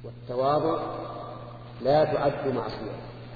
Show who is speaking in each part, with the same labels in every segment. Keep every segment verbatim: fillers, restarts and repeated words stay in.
Speaker 1: والتواضع لا تعد معصية،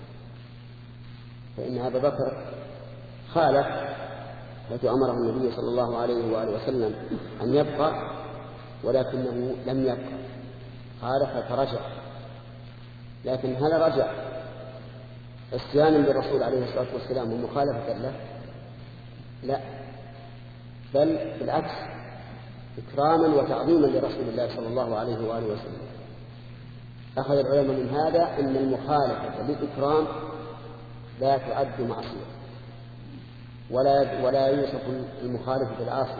Speaker 1: فإن أبا بكر خالف التي أمره النبي صلى الله عليه وآله وسلم أن يبقى، ولكنه لم يبقى، خالف فرجع. لكن هل رجع عصيانا للرسول عليه الصلاة والسلام ومخالفة له؟ لا، بل بالعكس إكراما وتعظيما لرسول الله صلى الله عليه وآله وسلم. أخذ العلماء من هذا أن المخالفة للإكرام لا تعد معصية، ولا ولا يوصف المخالف بالعاصي.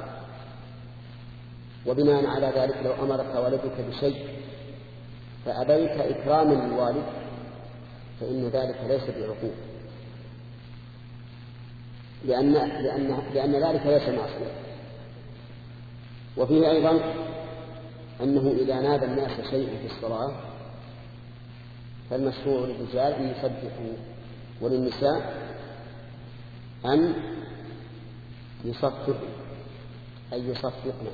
Speaker 1: وبناء على ذلك لو أمرك والدك بشيء فأبيت إكراما للوالد فإن ذلك ليس بعقوق، لأن, لأن, لأن ذلك ليس معصية. وفيه أيضا أنه إذا نادى الناس شيء في الصلاة فالمشروع للرجال أن يسبحوا، وللنساء أن يصفقوا أي يصفقنا.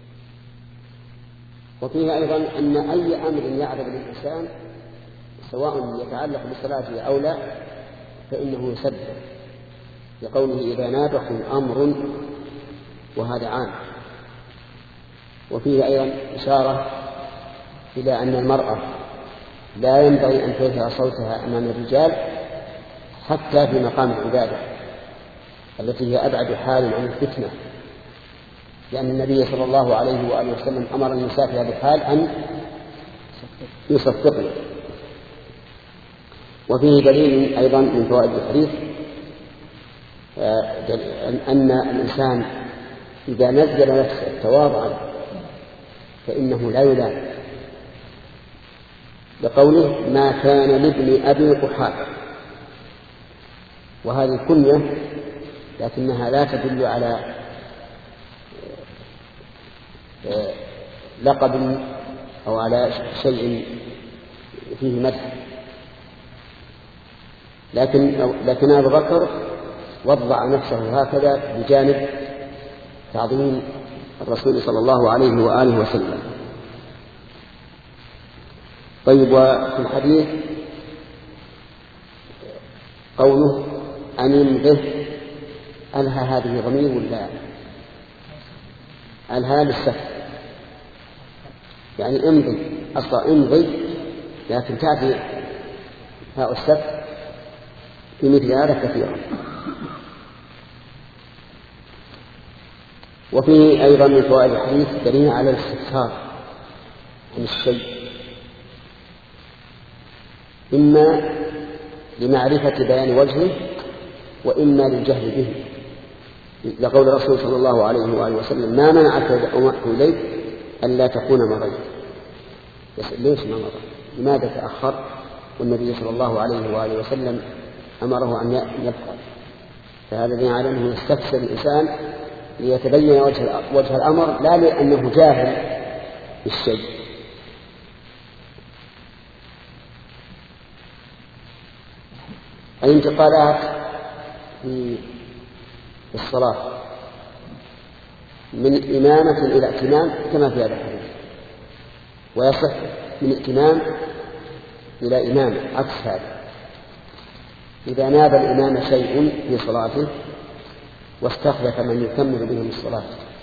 Speaker 1: وفيه أيضا أن أي أمر يعرض للإنسان سواء يتعلق بالصلاة أو لا فإنه يسبح، لقوله إذا نابكم أمر، وهذا عام. وفيه أيضا إشارة إلى أن المرأة لا ينبغي أن ترفع صوتها أمام الرجال حتى في مقام العبادة التي هي أبعد حال عن الفتنة، لأن النبي صلى الله عليه وآله وسلم أمر النساء في هذا الحال أن يصفقن. وفيه دليل أيضا من فوائد الحديث أن الإنسان إذا نزل نفسه تواضعا فإنه لا يلام، لقوله ما كان لابن أبي قحافة، وهذه كنية لكنها لا تدل على لقب أو على شيء فيه مدح. لكن لكن أبو بكر وضع نفسه هكذا بجانب تعظيم الرسول صلى الله عليه وآله وسلم. طيب، وفي الحديث قوله أن يمضه، ألها هذه ضمير ولا ألها للسفر؟ يعني امضي، أصلا امضي، لكن تأتي هاء السفر في مثل هذا كثيرا. وفيه أيضا من فوائد الحديث دليل على الاستفسار عن الشيء، إما لمعرفة بيان وجهه وإما للجهل به، لقول الرسول صلى الله عليه وآله وسلم ما منعك أمرت إليك ألا تكون مريض. ليش ما مضى؟ لماذا تأخر؟ والنبي صلى الله عليه وآله وسلم أمره أن يبقى. فهذا دليل على أنه يستفسر الإنسان ليتبين وجه, وجه الأمر، لا لأنه جاهل بالشيء. الانتقالات في الصلاة من إمامة إلى ائتمام كما في هذا الحديث، ويصح من ائتمام إلى إمام عكس هذا. إذا ناب الإمام شيء في صلاته واستخلف من يكمل بهم الصلاة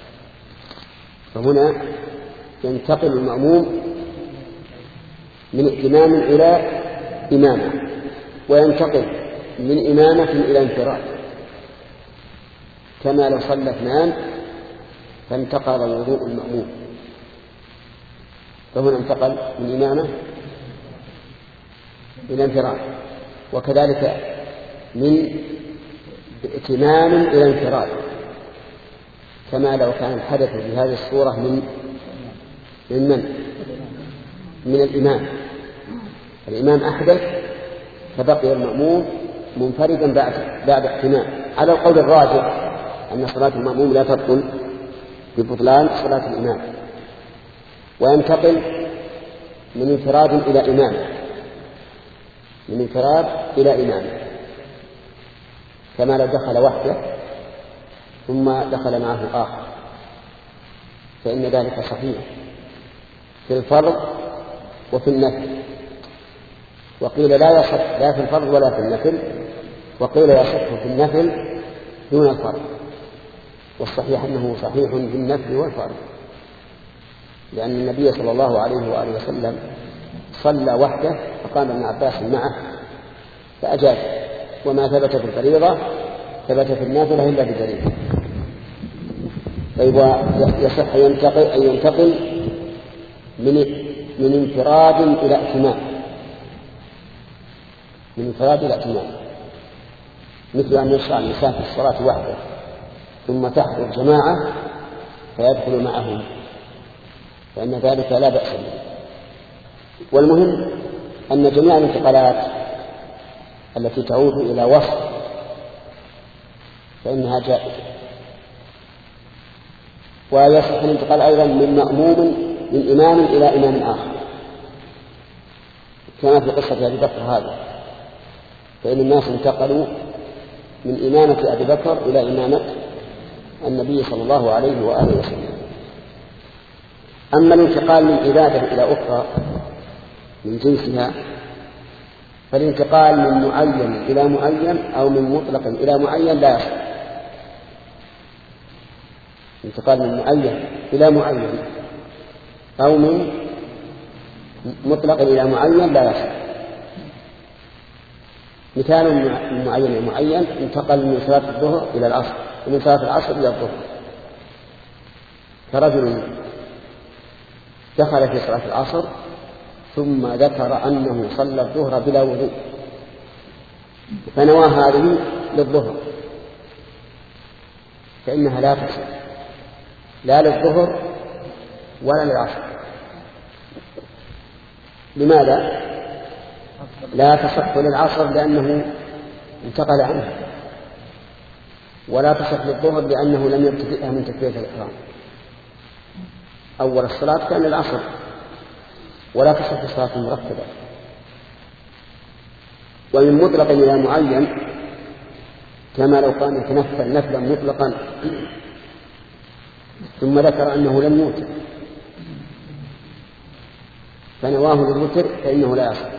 Speaker 1: فهنا ينتقل المأموم من ائتمام إلى إمامة، وينتقل من إمامة إلى انفراد، كما لو صلى اثنان فانتقل وضوء المأموم، فهنا انتقل من إمامة إلى انفراد. وكذلك من ائتمام إلى انفراد، كما لو كان الحدث في هذه الصورة من من من, من الإمام. الإمام أحدث فبقي المأموم منفردا بعد بعد ائتمام، على القول الراجح أن صلاة المأموم لا تبطل ببطلان صلاة الإمام، وينتقل من انفراد إلى إمام، من انفراد إلى إمام، كما لو دخل وحده ثم دخل معه آخر، فإن ذلك صحيح في الفرض وفي النفل، وقيل لا يصح لا في الفرض ولا في النفل، وقيل يصح في النفل دون الفرض، والصحيح أنه صحيح في النفل والفرض، لأن النبي صلى الله عليه وآله وسلم صلى وحده فقام ابن عباس معه فأجاب، وما ثبت في الفريضة ثبت في النافلة إلا بدليل. طيب يصح أن ينتقل, أن ينتقل من, من انفراد إلى ائتمام، من انفراد إلى ائتمام، مثل أن يشرع الإنسان في الصلاة وحده ثم تحضر جماعة فيدخل معهم، فإن ذلك لا بأس به. والمهم أن جميع الانتقالات التي تعود إلى وصف فإنها جائزة. ويصح الانتقال أيضا من مأموم من إمام إلى إمام آخر، كما في قصة أبي بكر هذا، فإن الناس انتقلوا من إمامة أبي بكر إلى إمامة النبي صلى الله عليه وآله وسلم. أما الانتقال من عبادة إلى أخرى من جنسها، فالانتقال من معين إلى معين أو من مطلق إلى معين لا يصح. انتقال من معين إلى معين أو من مطلق إلى معين لا يصح. مثال من معين إلى معين: انتقل من صلاة الظهر إلى العصر، ومن صلاة العصر إلى الظهر، كرجل دخل في صلاة العصر ثم ذكر أنه صلى الظهر بلا وضوء فنوى هذه للظهر، فإنها لا تصح لا للظهر ولا للعصر. لماذا لا تصح للعصر؟ لأنه انتقل عنه، ولا تصح للظهر لأنه لم يبتدئها من تكبيرة الإحرام. أول الصلاة كان للعصر، ولا تصح الصلاة المرتبة. ومن مطلق إلى معين كما لو كان يتنفل نفلا مطلقا ثم ذكر أنه لم يوتر فنواه للوتر فإنه لا يصح،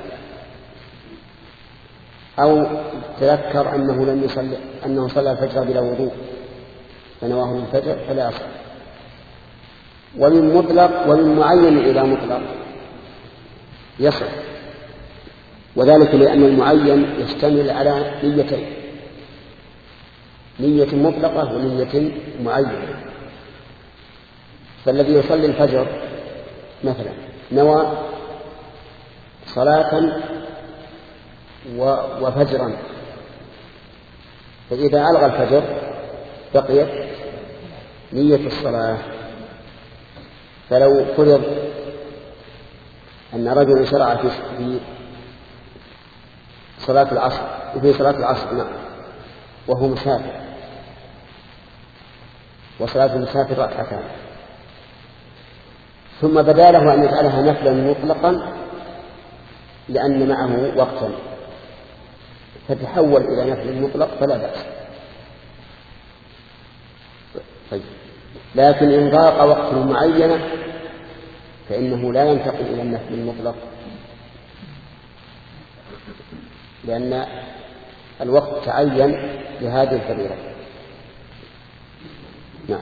Speaker 1: أو تذكر أنه لم يصلي أنه صلى الفجر بلا وضوء فنواه للفجر فلا يصح. ومن مطلق ومن معين إلى مطلق يصح، وذلك لأن المعين يشتمل على نيتين: نية مطلقة ونية معينة. فالذي يصلي الفجر مثلا نوى صلاة وفجرا، فإذا ألغى الفجر بقيت نية الصلاة. فلو فرض أن رجل شرع في صلاة العصر وفي صلاة العصر نعم وهو مسافر، وصلاة المسافر ركعتان، ثم بدا له أن يجعلها نفلا مطلقا لأن معه وقتا فتحول إلى نفل مطلق فلا بأس. طيب. لكن إن ضاق وقت معين فإنه لا ينتقل إلى النفل المطلق، لأن الوقت تعين لهذه الفريضة. نعم.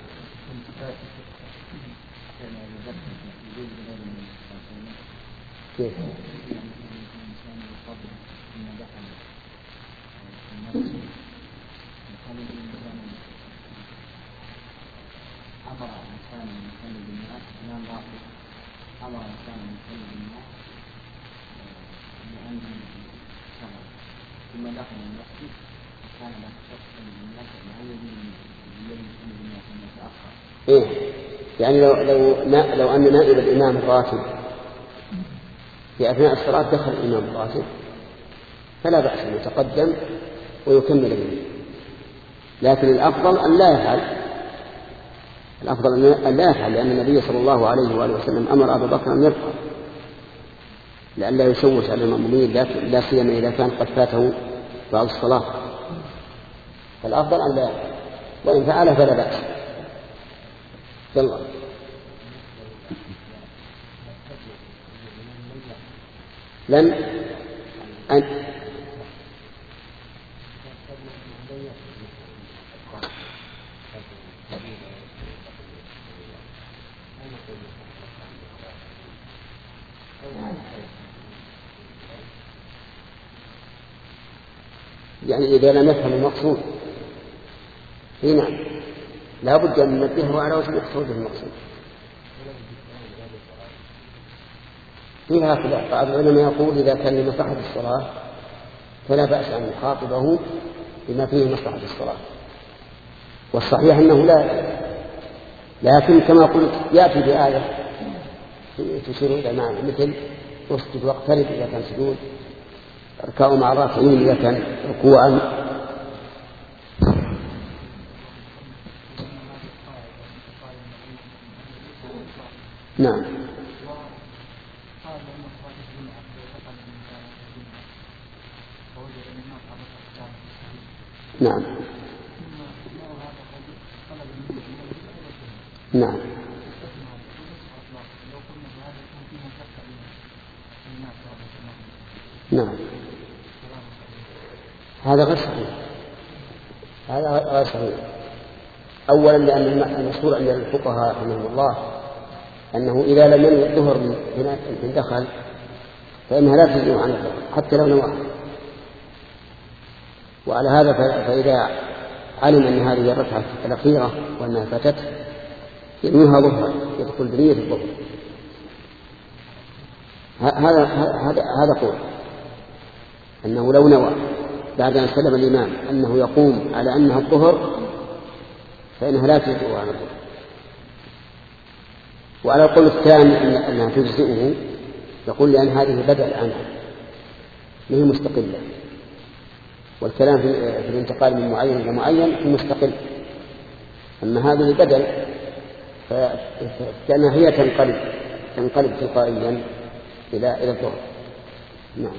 Speaker 1: كيف؟ أمر الإنسان من كل الناس لأن ثم دخل المسجد كان لا تشق الناس معين من يكون الناس يتأخر. إيه يعني لو لو لو أن نائب الإمام الراتب في أثناء الصلاة دخل الإمام الراتب فلا بأس أن يتقدم ويكمل به، لكن الأفضل أن لا يفعل الأفضل أن لا يفعل لأن النبي صلى الله عليه وآله وسلم أمر أبا بكر أن يبقى لئلا يشوش على المأمومين، لا سيما إذا كان قد فاته بعض الصلاة، فالأفضل أن لا يفعل، وإن فعله فلا بأس. يلا. لن أن يعني إذا لم يفهم المقصود هنا لا بد أن ننبهه على وجه مقصود المقصود. فيها خلاف، بعض العلماء يقول إذا كان لمصلحة الصلاة فلا بأس أن يخاطبه بما فيه مصلحة الصلاة، والصحيح أنه لا، لكن كما قلت يأتي بآية تشير إلى معنى مثل اسجد واقترب إذا كان سجود، اركعوا مع الراكعين إذا كان ركوعا. نعم نعم نعم نعم هذا غير صحيح، هذا غير صحيح. أولا لأن المشهور عند الفقهاء رحمهم الله أنه إذا لم ينوي الظهر من دخل فإنها لا تجزئ عن الظهر حتى لو نوى. وعلى هذا فإذا علم أن هذه الركعة الأخيرة وأنها فاتته ينويها ظهرا يدخل بنية الظهر. هذا هذا هذا قول أنه لو نوى بعد أن سلم الإمام أنه يقوم على أنها الظهر فإنها لا تجزئ عن الظهر. وعلى القول الثاني أنها تجزئه يقول لأن هذه بدل عنها ما هي مستقلة، والكلام في الانتقال من معين إلى معين في مستقل، أما هذه بدل فكأنها هي تنقلب تنقلب تلقائيا إلى إلى الظهر. نعم.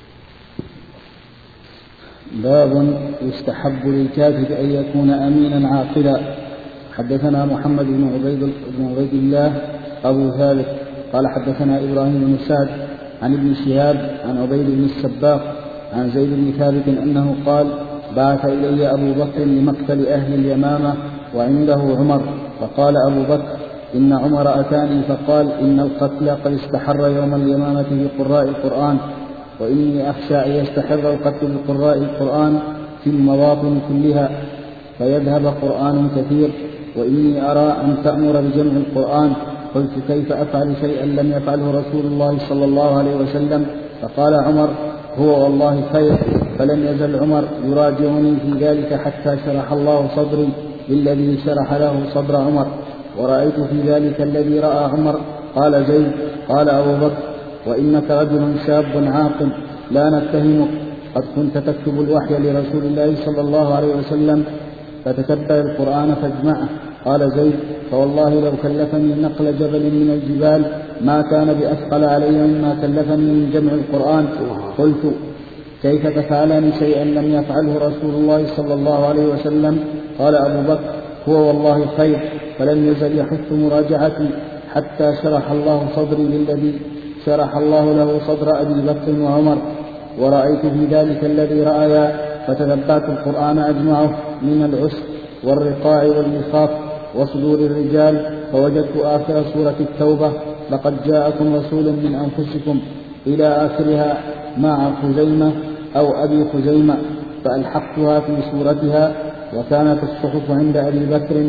Speaker 2: باب يستحب للكاتب أن يكون أمينا عاقلا. حدثنا محمد بن عبيد بن عبيد الله أبو ثابت قال حدثنا إبراهيم بن سعد عن ابن شهاب عن عبيد بن السباق عن زيد بن ثابت أنه قال بعث إلي أبو بكر لمقتل أهل اليمامة وعنده عمر، فقال أبو بكر إن عمر أتاني فقال إن القتل قد استحر يوم اليمامة بقراء القرآن، وإني أخشى أن يستحر القتل بقراء القرآن في المواطن كلها فيذهب قرآن كثير، وإني أرى أن تأمر بجمع القرآن. قلت كيف أفعل شيئا لم يفعله رسول الله صلى الله عليه وسلم؟ فقال عمر هو والله خير. فلم يزل عمر يراجعني في ذلك حتى شرح الله صدري بالذي شرح له صدر عمر، ورأيت في ذلك الذي رأى عمر. قال زيد قال أبو بكر وإنك رجل شاب عاقل لا نتهمك، قد كنت تكتب الوحي لرسول الله صلى الله عليه وسلم فتتبع القرآن فاجمعه. قال زيد فوالله لو كلفني نقل جبل من الجبال ما كان بأثقل علي مما كلفني من جمع القرآن. قلت كيف تفعلني شيئا لم يفعله رسول الله صلى الله عليه وسلم؟ قال أبو بكر هو والله خير. فلم يزل يحث مراجعتي حتى شرح الله صدري للذي شرح الله له صدر أبي بكر وعمر، ورأيت في ذلك الذي رأيا فتتبعت القرآن أجمعه من العسر والرقاع والمخاف وصدور الرجال، فوجدت آخر سورة التوبة لقد جاءكم رسول من أنفسكم إلى آخرها مع خزيمة أو أبي خزيمة، فألحقتها في سورتها. وكانت الصحف عند أبي بكر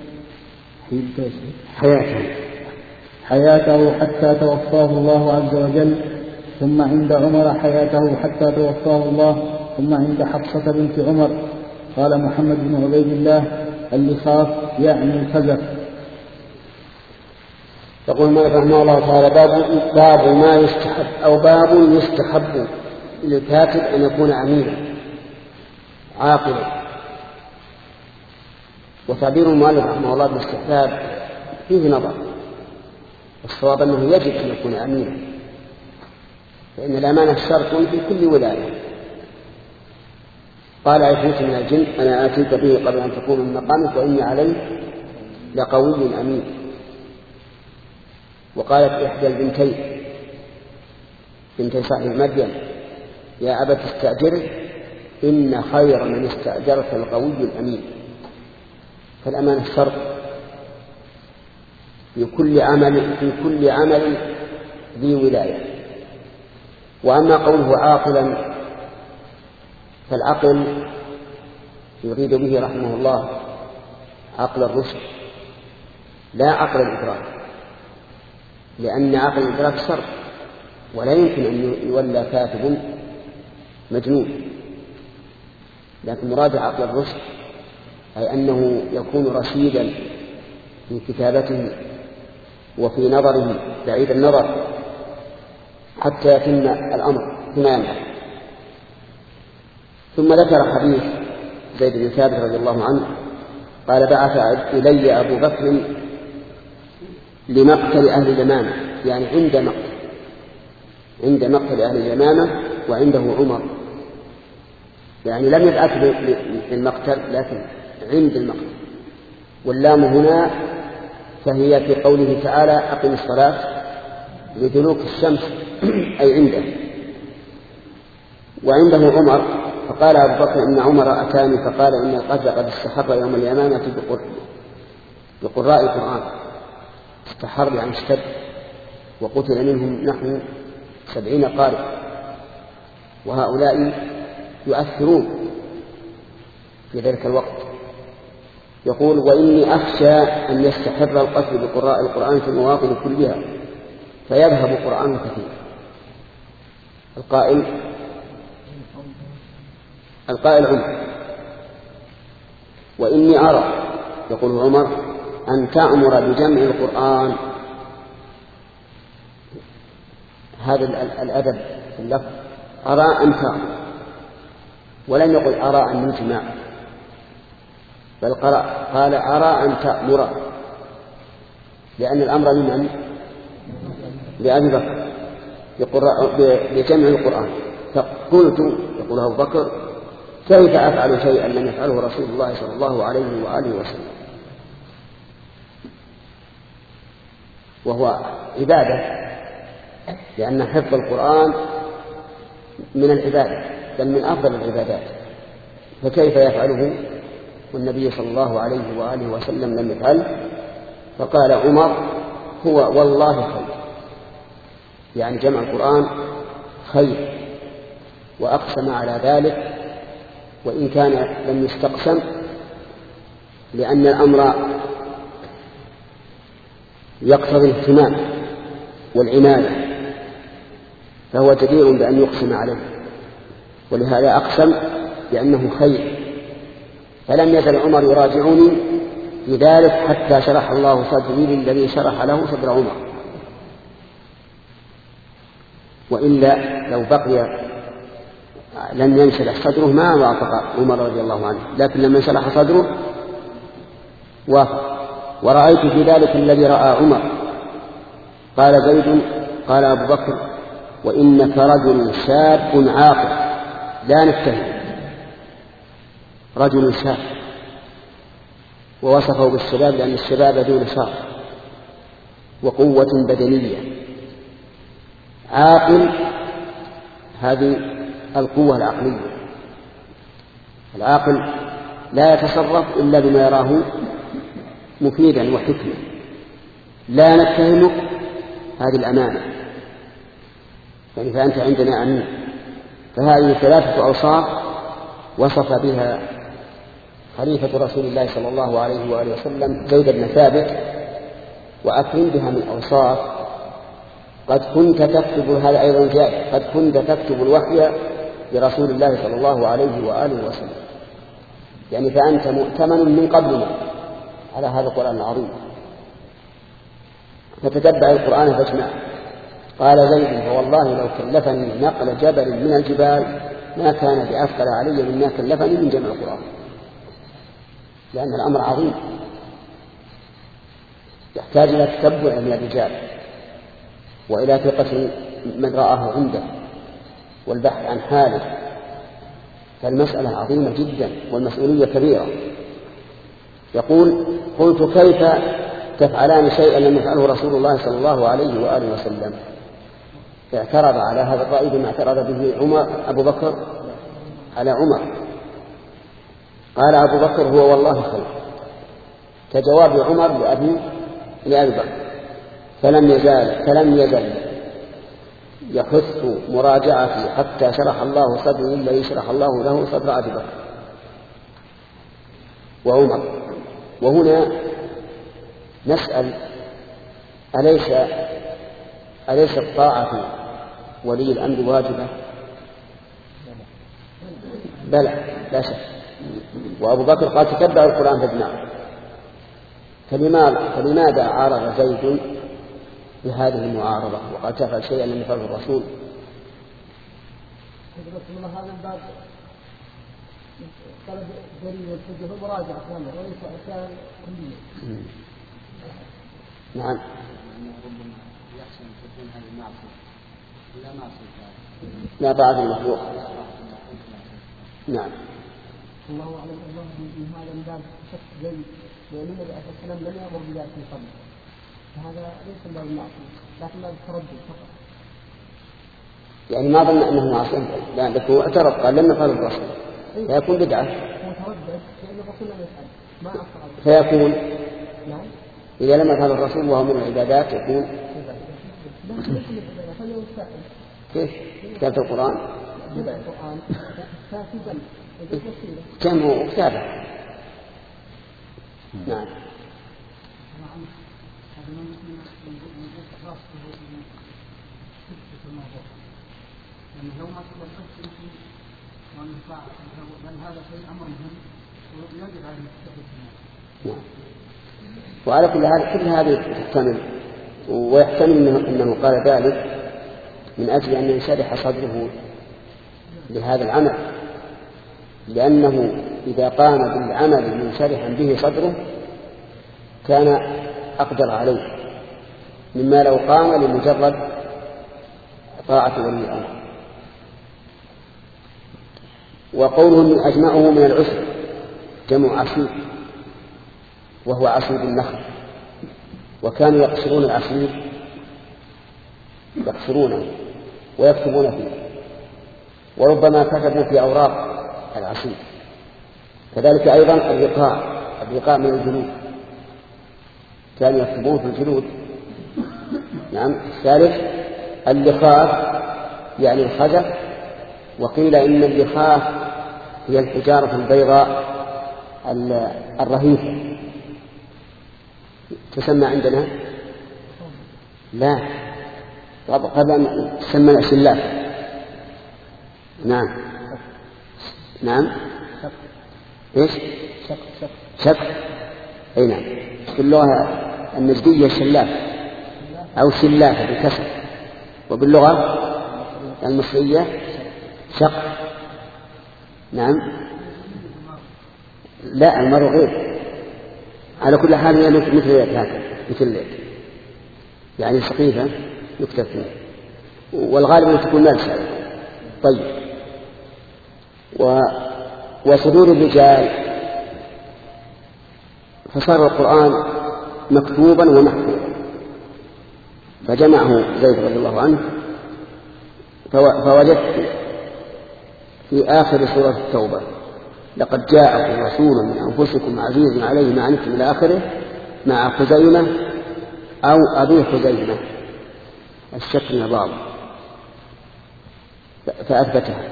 Speaker 1: حياته
Speaker 2: حياته حتى توفاه الله عز وجل، ثم عند عمر حياته حتى توفاه الله، ثم عند حفصة بنت عمر. قال محمد بن عبيد الله اللخاف يعني الخزف.
Speaker 1: يقول المؤلف رحمه الله تعالى باب, باب ما يستحب أو باب يستحب للكاتب أن يكون أمينا عاقلا. وتعبير المؤلف رحمه الله بالاستحباب فيه نظر، الصواب أنه يجب أن يكون أمينا، فإن الأمانة شرط في كل ولاية. قال عفريت من الجن أنا آتيك به قبل أن تقوم من مقامك وإني عليه لقوي أمين. وقالت إحدى البنتين بنت صاحب مريم يا أبت استأجره إن خير من استأجرت القوي الأمين. فالأمانة شرط في كل عمل في كل عمل ذي ولاية. وأما قوله عاقلا فالعقل يريد به رحمه الله عقل الرشد لا عقل الإدراك، لأن عقل الإدراك شرط ولا يمكن أن يولى كاتب مجنون، لكن مراد عقل الرشد أي أنه يكون رشيدا في كتابته وفي نظره بعيد النظر حتى يتم الأمر فيما ينبغي. ثم ذكر حديث زيد بن ثابت رضي الله عنه قال بعث إلي أبو بكر لمقتل أهل اليمامة، يعني عند مقتل عند مقتل أهل اليمامة وعنده عمر، يعني لم يبعث للمقتل لكن عند المقتل. واللام هنا فهي في قوله تعالى أقم الصلاة لدلوك الشمس أي عنده، وعنده عمر. فقال أبو بكر إن عمر أتاني فقال إن القتل قد استحر يوم اليمامة بقراء القرآن. استحر يعني اشتد، وقتل منهم نحو سبعين قارئ، وهؤلاء يؤثرون في ذلك الوقت. يقول وإني أخشى أن يستحر القتل بقراء القرآن في المواطن كلها فيذهب قرآن كثير. القائل القائل عمر. وإني أرى يقول عمر أن تأمر بجمع القرآن. هذا الأدب في اللفظ أرى أن تأمر، ولم يقل أرى أن نجمع، بل قال أرى أن تأمر، لأن الأمر لمن؟ لأبي بكر بجمع القرآن. فقلت يقول أبو بكر كيف أفعل شيئا لم يفعله رسول الله صلى الله عليه وآله وسلم، وهو عبادة، لأن حفظ القرآن من العبادة بل من أفضل العبادات، فكيف يفعله والنبي صلى الله عليه وآله وسلم لم يفعل؟ فقال عمر هو والله خير، يعني جمع القرآن خير، وأقسم على ذلك وإن كان لم يستقسم، لأن الأمر يقتضي الاهتمام والعناية، فهو جدير بأن يقسم عليه، ولهذا أقسم بأنه خير. فلم يزل عمر يراجعني في ذلك حتى شرح الله صدري للذي شرح له صدر عمر، وإلا لو بقي لم ينشرح صدره ما وافق عمر رضي الله عنه، لكن لما انشرح صدره وافق. ورأيت في ذلك الذي رأى عمر. قال زيد قال أبو بكر وإنك رجل شاب عاقل لا نتهم. رجل شاب، ووصفه بالشباب لأن الشباب ذو نشاط وقوة بدنية. عاقل هذه القوة العقلية. العاقل لا يتصرف إلا بما يراه مفيدا وحكما. لا نتهمك هذه الأمانة، يعني فأنت عندنا أمين. فهذه ثلاثة أوصاف وصف بها خليفة رسول الله صلى الله عليه وآله وسلم زيد بن ثابت، وأكرم بها من أوصاف قد كنت تكتب، هذا أيضا جاء، قد كنت تكتب الوحي لرسول الله صلى الله عليه وآله وسلم، يعني فأنت مؤتمن من قبلنا على هذا القرآن العظيم، فتتبع القرآن فاجمع. قال زيد فوالله لو كلفني نقل جبل من الجبال ما كان بأثقل علي مما كلفني من جمع القرآن، لأن الأمر عظيم يحتاج إلى تتبع من الرجال وإلى ثقة من رآه عنده والبحث عن حاله، فالمسألة عظيمة جدا والمسؤولية كبيرة. يقول قلت كيف تفعلان شيئا لم يفعله رسول الله صلى الله عليه وآله وسلم؟ اعترض على هذا الرأي بما اعترض به عمر أبو بكر على عمر. قال أبو بكر هو والله خير، كجواب عمر لأبي لأبي بكر، فلم يزال فلم يزل يحث مراجعتي حتى شرح الله صدري الذي شرح الله له صدر أبي بكر وعمر. وهنا نسأل: أليس أليس الطاعة ولي الأمر واجبة؟ بلى لا شك. وأبو بكر قال: تتبعوا القرآن فاجمعوا. فلماذا عارض زيد بهذه المعارضة وقد تفعل شيئا لم يفعله الرسول؟
Speaker 3: هذا الباب طلب دليل والحجة ومراجعة كاملة وليس أشياء كلية.
Speaker 1: نعم.
Speaker 3: يحسن تكون هذه المعصية لا معصية
Speaker 1: لا بعد المخلوق. نعم.
Speaker 3: الله أعلم. الله من هذا الباب شك زيد لأن النبي عليه الصلاة والسلام لم يأمر بذلك من قبل، فهذا ليس باب المعصية لكن باب التردد فقط.
Speaker 1: يعني ما ظن أنه معصية لأنه اعترض قال لم يفعل الرسول فيكون بدعة.
Speaker 3: متردد لأن الرسول لم يفعل ما أفعل
Speaker 1: فيكون
Speaker 3: نعم.
Speaker 1: إذا لم يفعل الرسول وهو من العبادات يكون كيف؟ كتابة القرآن كم هو كتابة. نعم. وعلى كل هذا كل هذه تحتمل، ويحتمل إنه, إنه قال ذلك من أجل أن ينشرح صدره لهذا العمل، لأنه إذا قام بالعمل منشرحا به صدره كان أقدر عليه مما لو قام لمجرد طاعة ولي الأمر. وقوله من أجمعه من العسر جمع عسير وهو عصير النخل، وكانوا يقصرون العصير يقصرونه ويكتبون فيه، وربما كتبوا في أوراق العصير. كذلك أيضا الرقاع الرقاع من الجلود كانوا يكتبون في الجلود. نعم. الثالث اللخاف يعني الخزف، وقيل إن اللخاف هي الحجارة البيضاء الرهيفة تسمى عندنا لا قبل أن تسمى الأسلاف. نعم. نعم. إيش؟
Speaker 3: شك شك
Speaker 1: شك. أي نعم. في اللغة النجدية شلاف أو شلافة بالكسر، وباللغة المصرية شق. نعم. لا المرء غير. على كل حال هي مثل هذا مثل يعني سقيفة يكتب فيه، والغالب أن تكون ملسة. طيب. و... وصدور الرجال فصار القرآن مكتوبا ومحفوظا، فجمعه زيد رضي الله عنه فوجدت في آخر سورة التوبة: لقد جاءكم رسول من أنفسكم عزيز عليه ما عنتم إلى آخره، مع خزيمة أو أبي خزيمة الشك من بعض، فأثبتها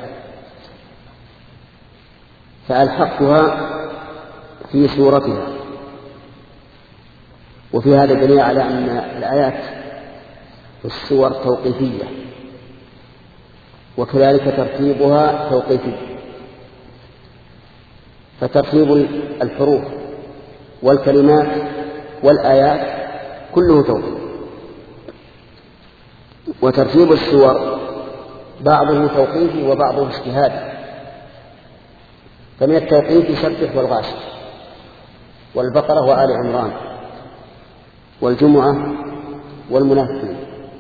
Speaker 1: فألحقتها في سورتها. وفي هذا دليل على أن الآيات في السور توقيفية، وكذلك ترتيبها توقيفي، فترتيب الحروف والكلمات والآيات كله توقيف، وترتيب السور بعضه توقيفي وبعضه اجتهادي. فمن التوقيف سبح والغاشية والبقرة وآل عمران والجمعة والمنافقين،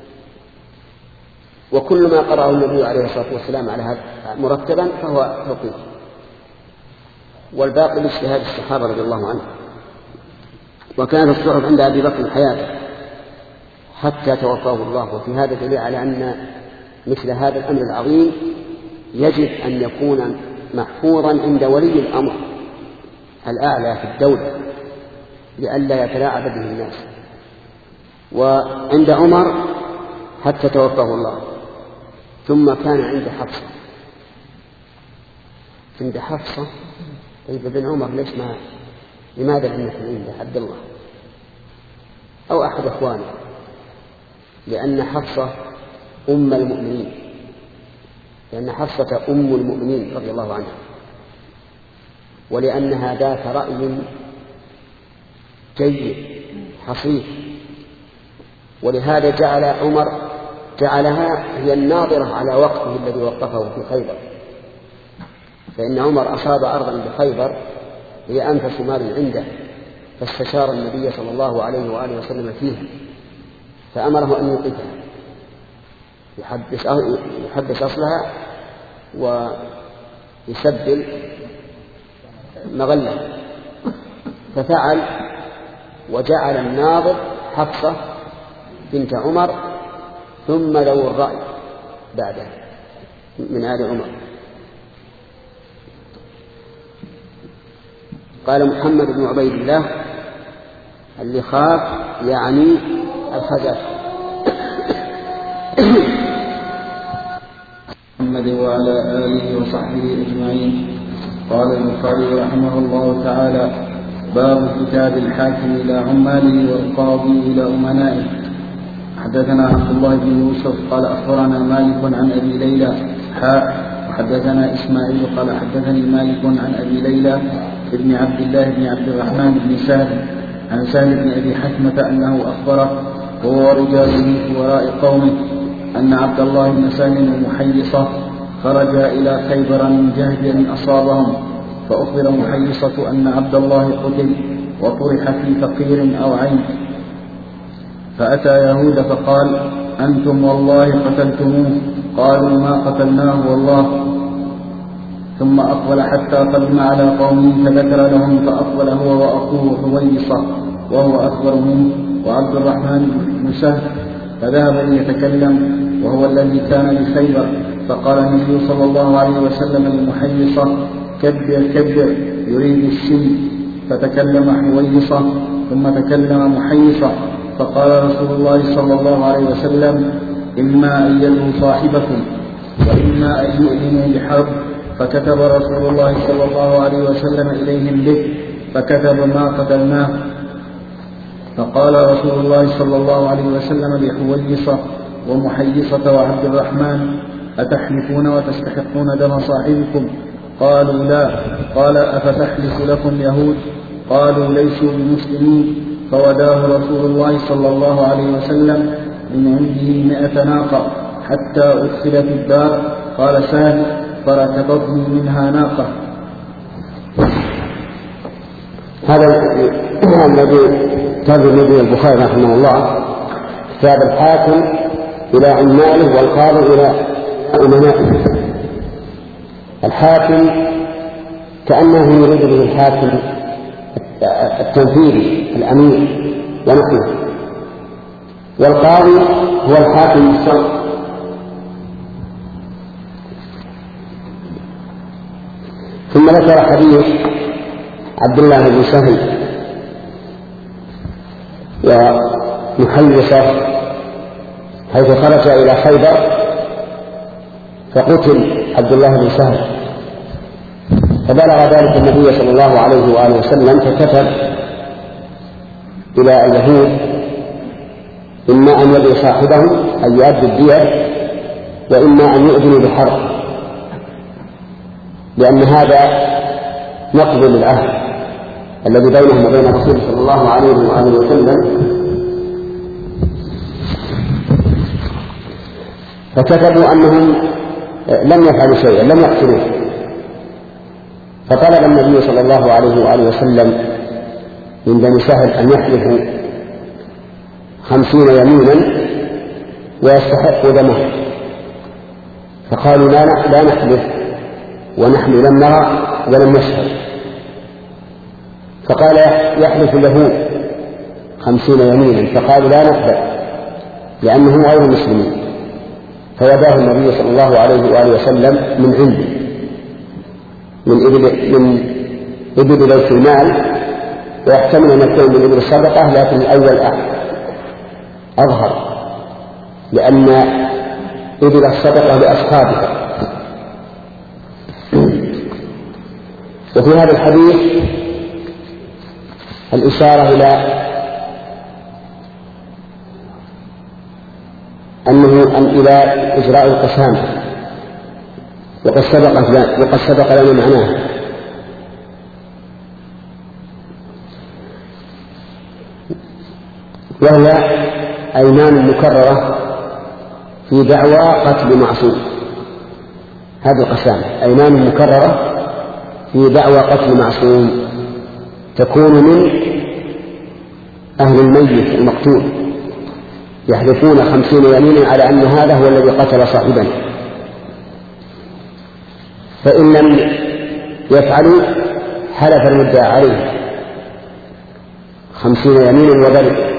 Speaker 1: وكل ما قرأه النبي عليه الصلاة والسلام على هذا مرتبا فهو توقيف، والباقي باجتهاد الصحابة رضي الله عنهم. وكانت الصحف عند أبي بكر حياته حتى توفاه الله. وفي هذا دليل على أن مثل هذا الأمر العظيم يجب أن يكون محفوظا عند ولي الأمر الأعلى في الدولة لئلا يتلاعب به الناس. وعند عمر حتى توفاه الله، ثم كان عند حفصة. عند حفصة طيب ابن عمر ليش ما لماذا لم يكن عنده عبد الله أو أحد أخوانه؟ لأن حفصة أم المؤمنين، لأن حفصة أم المؤمنين رضي الله عنها، ولأنها ذات رأي جيد حصيف، ولهذا جعل عمر جعلها هي الناظرة على وقته الذي وقفه في خيبر، فإن عمر أصاب أرضا بخيبر هي أنفس مال عنده، فاستشار النبي صلى الله عليه وآله وسلم فيها فأمره أن يوقفها يحبس, يحبس أصلها ويسبل مغلة، ففعل وجعل الناظر حفصة بنت عمر ثم ذو الرأي بعده من آل عمر. قال محمد بن عبيد الله اللي خاف يعني الخزف.
Speaker 2: محمد وعلى آله وصحبه أجمعين. قال البخاري رحمه الله تعالى: باب كتاب الحاكم إلى عماله والقاضي إلى أمنائه. حدثنا عبد الله بن يوسف قال أخبرنا مالك عن أبي ليلى حاء وحدثنا إسماعيل قال حدثني مالك عن أبي ليلى ابن عبد الله بن عبد الرحمن بن سهل عن سهل بن أبي حكمة أنه أخبره وهو رجاله في وراء قومه أن عبد الله بن سهل المحيصة خرج إلى خيبر من جهد أصابهم، فأخبر محيصة أن عبد الله قتل وطرح في فقير أو عين، فأتى يهود فقال: أنتم والله قتلتموه. قالوا: ما قتلناه والله. ثم أقبل حتى قدم على قومه فذكر لهم، فأقبل هو وأخوه حويصة وهو أكبر منه وعبد الرحمن بن سهل، فذهب ليتكلم وهو الذي كان بخيبر، فقال النبي صلى الله عليه وسلم لمحيصة: كبر كبر، يريد السن. فتكلم حويصة ثم تكلم محيصة، فقال رسول الله صلى الله عليه وسلم: إما أن يلهوا صاحبكم وإما أن يؤذنوا بحرب. فكتب رسول الله صلى الله عليه وسلم إليهم به، فكتب: ما قتلناه. فقال رسول الله صلى الله عليه وسلم لحويصة ومحيصة وعبد الرحمن: أتحلفون وتستحقون دم صاحبكم؟ قالوا: لا. قال: أفتحلف لكم يهود؟ قالوا: ليسوا بمسلمين. فوداه رسول الله صلى الله عليه وسلم من عنده مئة ناقة حتى أدخل في الدار. قال سهل: فركضتني منها ناقة.
Speaker 1: هذا الذي ترجم به البخاري رحمه الله كتاب الحاكم إلى عماله والقاضي إلى أمنائه. الحاكم كأنه يريد به الحاكم التنفيذي الأمير ونحوه، والقاضي هو الحاكم الشرعي. ثم ذكر حديث عبد الله بن سهل ومحيصة حيث خرج إلى خيبر فقتل عبد الله بن سهل، فبلغ ذلك النبي صلى الله عليه وآله وسلم، فكتب إلى اليهود: إما أن يدعو صاحبه أن يؤدي الدية، وإما أن يؤذن بحرب، لأن هذا نقض للعهد الذي بينهم وبين الرسول صلى الله عليه وآله وسلم. فكتبوا أنهم لم يفعلوا شيئا، لم يقتلوه. فطلب النبي صلى الله عليه وآله وسلم من بني سهل أن يحلفوا خمسين يمينا ويستحقوا دمه، فقالوا: لا نحلف ونحن لم نرى ولم نشهد. فقال: يحلف له خمسين يمينا، فقالوا: لا نحلف لأنهم غير مسلمين. فوداه النبي صلى الله عليه وآله وسلم من عنده من إبل من إبل بيت المال، ويحتمل أن يكون من إبل الصدقة، لكن الأول أظهر لأن إبل الصدقة لأصحابها. وفي هذا الحديث الإشارة إلى أنه أن إلى إجراء القسام، وقد سبق وقد سبق لنا معناه. وهي أيمان مكررة في دعوى قتل معصوم. هذا القسام أيمان مكررة في دعوى قتل معصوم تكون من أهل الميت المقتول، يحلفون خمسين يمينا على أن هذا هو الذي قتل صاحبا، فإن لم يفعلوا حلف المدعى عليه خمسين يمينا وبلغ.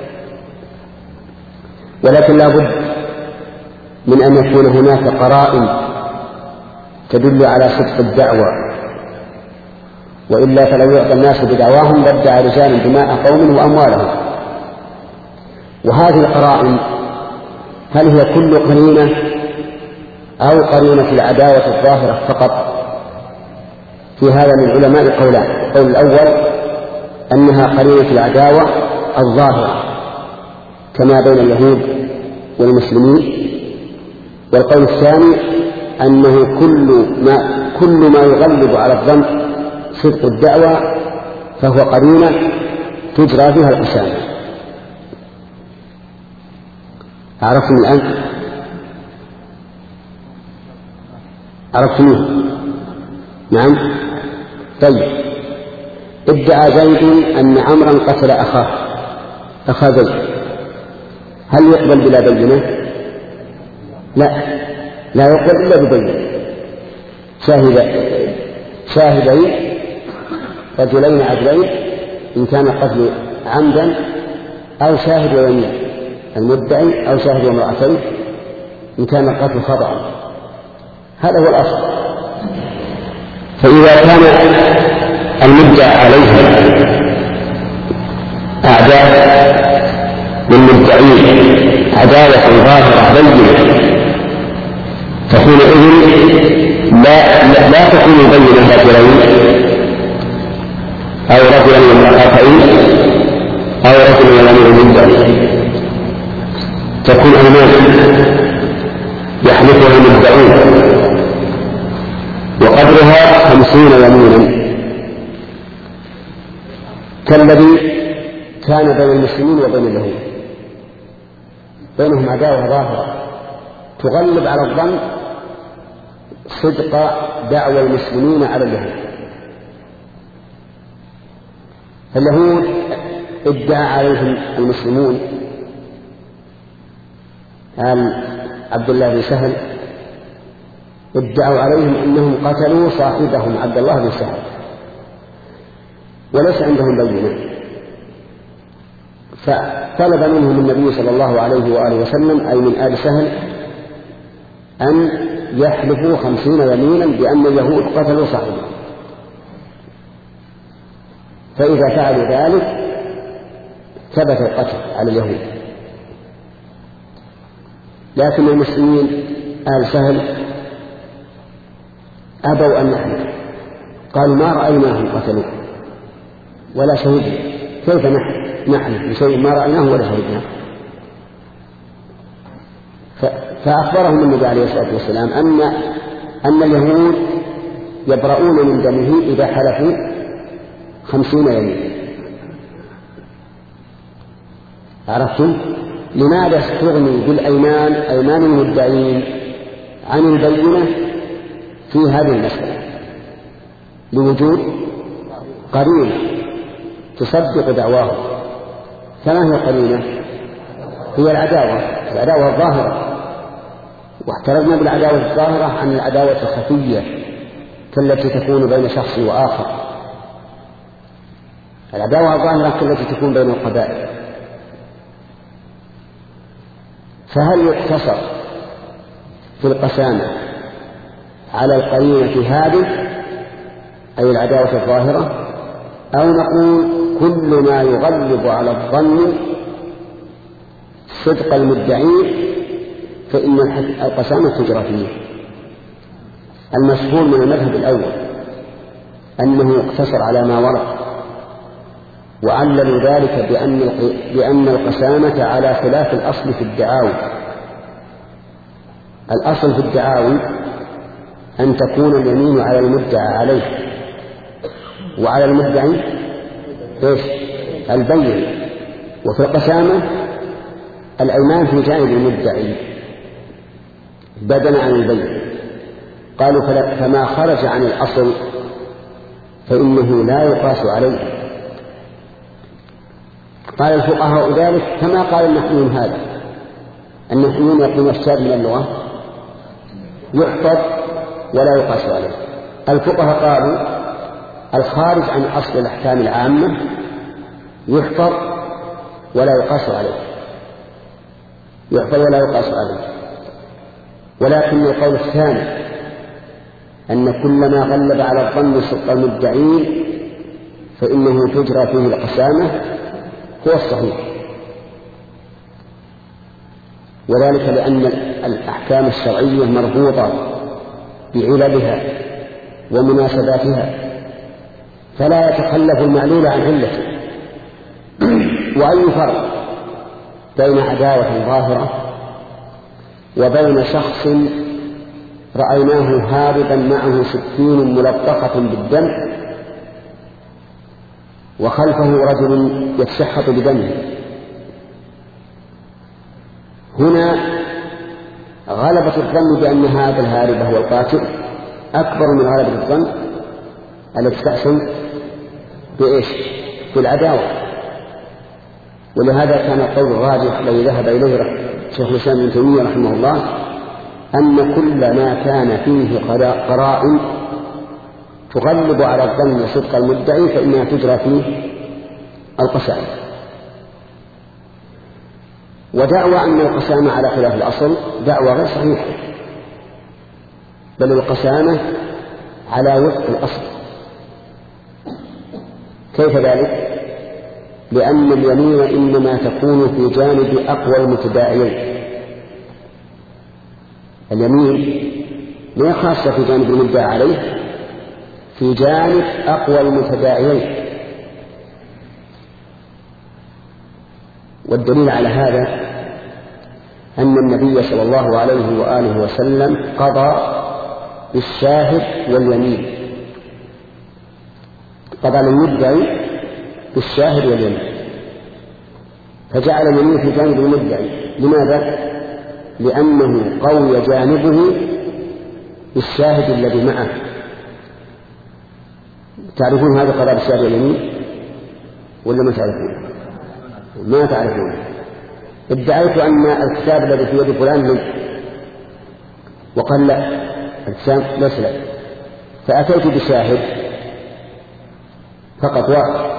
Speaker 1: ولكن لا بد من أن يكون هناك قرائن تدل على صدق الدعوة، وإلا فلو يعطى الناس بدعواهم لادعى رجال دماء قوم وأموالهم. وهذه القرائن هل هي كل قرينة أو قرينة العداوة الظاهرة فقط؟ في هذا من العلماء قولان: القول الأول أنها قرينة العداوة الظاهرة كما بين اليهود والمسلمين، والقول الثاني أنه كل ما, كل ما يغلب على الظن صدق الدعوة فهو قرينة تجرى بها القسامة. عرفتم الآن؟ عرفتموه؟ نعم. طيب، ادعى زيد أن عمرا قتل أخاه أخا زيد، هل يقبل بلا بينة؟ لا، لا يقبل إلا ببينة. شاهد شاهدين رجلين عدلين إن كان القتل عمدا، أو شاهد ويمين المدعي، أو شاهد وامرأتين إن كان القتل خطأ. هذا هو الأصل. فإذا كان المدعى عليه أعداء للمدعين عداوة ظاهرة بينة، فحينئذ لا, لا, لا تكون بينة رجلين أو رجلا وامرأتين أو رجل ويمين المدعي، تكون أيمان يحلفها المدعون وقدرها خمسين يمينا، كالذي كان بين المسلمين وبين اليهود، بينهم عداوة ظاهرة تغلب على الظن صدق دعوى المسلمين على اليهود. اليهود ادعى عليهم المسلمون آل عبد الله بن سهل، ادعوا عليهم أنهم قتلوا صاحبهم عبد الله بن سهل وليس عندهم بينة، فطلب منهم النبي صلى الله عليه وآله وسلم أي من آل سهل أن يحلفوا خمسين يمينا بأن اليهود قتلوا صاحبهم، فإذا فعلوا ذلك ثبت القتل على اليهود. لكن المسلمين آل سهل أبوا أن نحلف، قالوا ما رأيناهم قتلوا ولا شهدنا، كيف نحلف بشيء ما رأيناه ولا شهدناه؟ فأخبرهم النبي عليه الصلاة والسلام أن أن اليهود يبرؤون من دمه إذا حلفوا خمسين يمين. عرفتم لماذا استغني بالأيمان أيمان المدعين عن البينة في هذه المسألة؟ لوجود قرينة تصدق دعواه. فما هي القرينة؟ هي العداوة العداوة الظاهرة، واحترزنا بالعداوة الظاهرة عن العداوة الخفية كالتي تكون بين شخص وآخر. العداوة الظاهرة كالتي تكون بين القبائل. فهل يقتصر في القسامة على القرينة هذه أي العداوة الظاهرة، أو نقول كل ما يغلب على الظن صدق المدعي فإن القسامة تجرى فيه. المشهور من المذهب الأول أنه يقتصر على ما ورد، وعللوا ذلك بأن بأن القسامة على خلاف الأصل في الدعاوى. الأصل في الدعاوى أن تكون اليمين على المدعى عليه، وعلى المدعي إيش؟ البين. وفي القسامة الأيمان في جانب المدعي بدلا عن البين. قالوا فما خرج عن الأصل فإنه لا يقاس عليه. قال الفقهاء ذلك كما قال النحويون هذا. النحويون يقولون الشاذ من اللغة يحفظ ولا يقاس عليه. الفقهاء قالوا الخارج عن أصل الأحكام العامة يحفظ ولا يقاس عليه، يحفظ ولا يقاس عليه. ولكن القول الثاني أن كل ما غلب على الظن صدق المدعين فإنه تجرى فيه القسامة هو الصحيح، وذلك لأن الأحكام الشرعية مربوطة بعللها ومناسباتها، فلا يتخلف المعلول عن علته. وأي فرق بين عداوة ظاهرة وبين شخص رأيناه هاربا معه سكين ملطخة بالدم وخلفه رجل يتشحط بدمه؟ هنا غلبة الظن بأن هذا الهارب هو القاتل أكبر من غلبة الظن التي تحصل بإيش؟ بالعداوة. ولهذا كان القول الراجح الذي ذهب إليه شيخ الإسلام ابن تيمية رحمه الله أن كل ما كان فيه قرائن تغلب على الظن صدق المدعي فإنها تجرى فيه القسامة. ودعوى أن القسامة على خلاف الأصل دعوى غير صحيحة، بل القسامة على وفق الأصل. كيف ذلك؟ لأن اليمين إنما تكون في جانب أقوى المتداعيين. اليمين لا خاصة في جانب المدعى عليه، في جانب أقوى المتداعيين. والدليل على هذا أن النبي صلى الله عليه وآله وسلم قضى بالشاهد واليمين، قضى للمدعي بالشاهد واليمين، فجعل اليمين في جانب المدعي. لماذا؟ لأنه قوي جانبه بالشاهد الذي معه. تعرفون هذا قضاء بالشاهد واليمين ولا ما تعرفون؟ ما تعرفون. ادعيت أن الكتاب الذي في يد فلان لي، وقال لا الكتاب ليس لك، فأتيت بشاهد فقط واحد،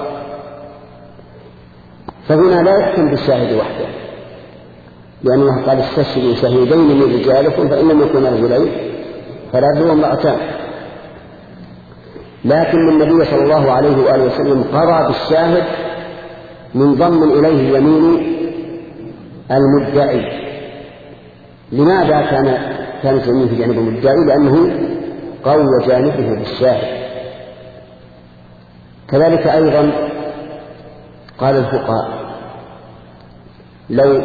Speaker 1: فهنا لا يحكم بالشاهد وحده، لأنه قال استشهدوا شهيدين من رجالكم فإن لم يكن رجلين فرجل وامرأتان. لكن النبي صلى الله عليه وآله وسلم قضى بالشاهد منضم إليه يمين المدعي. لماذا كان كانت يمين في جانب المدعي؟ لأنه قوي جانبه بالشاهد. كذلك أيضا قال الفقهاء لو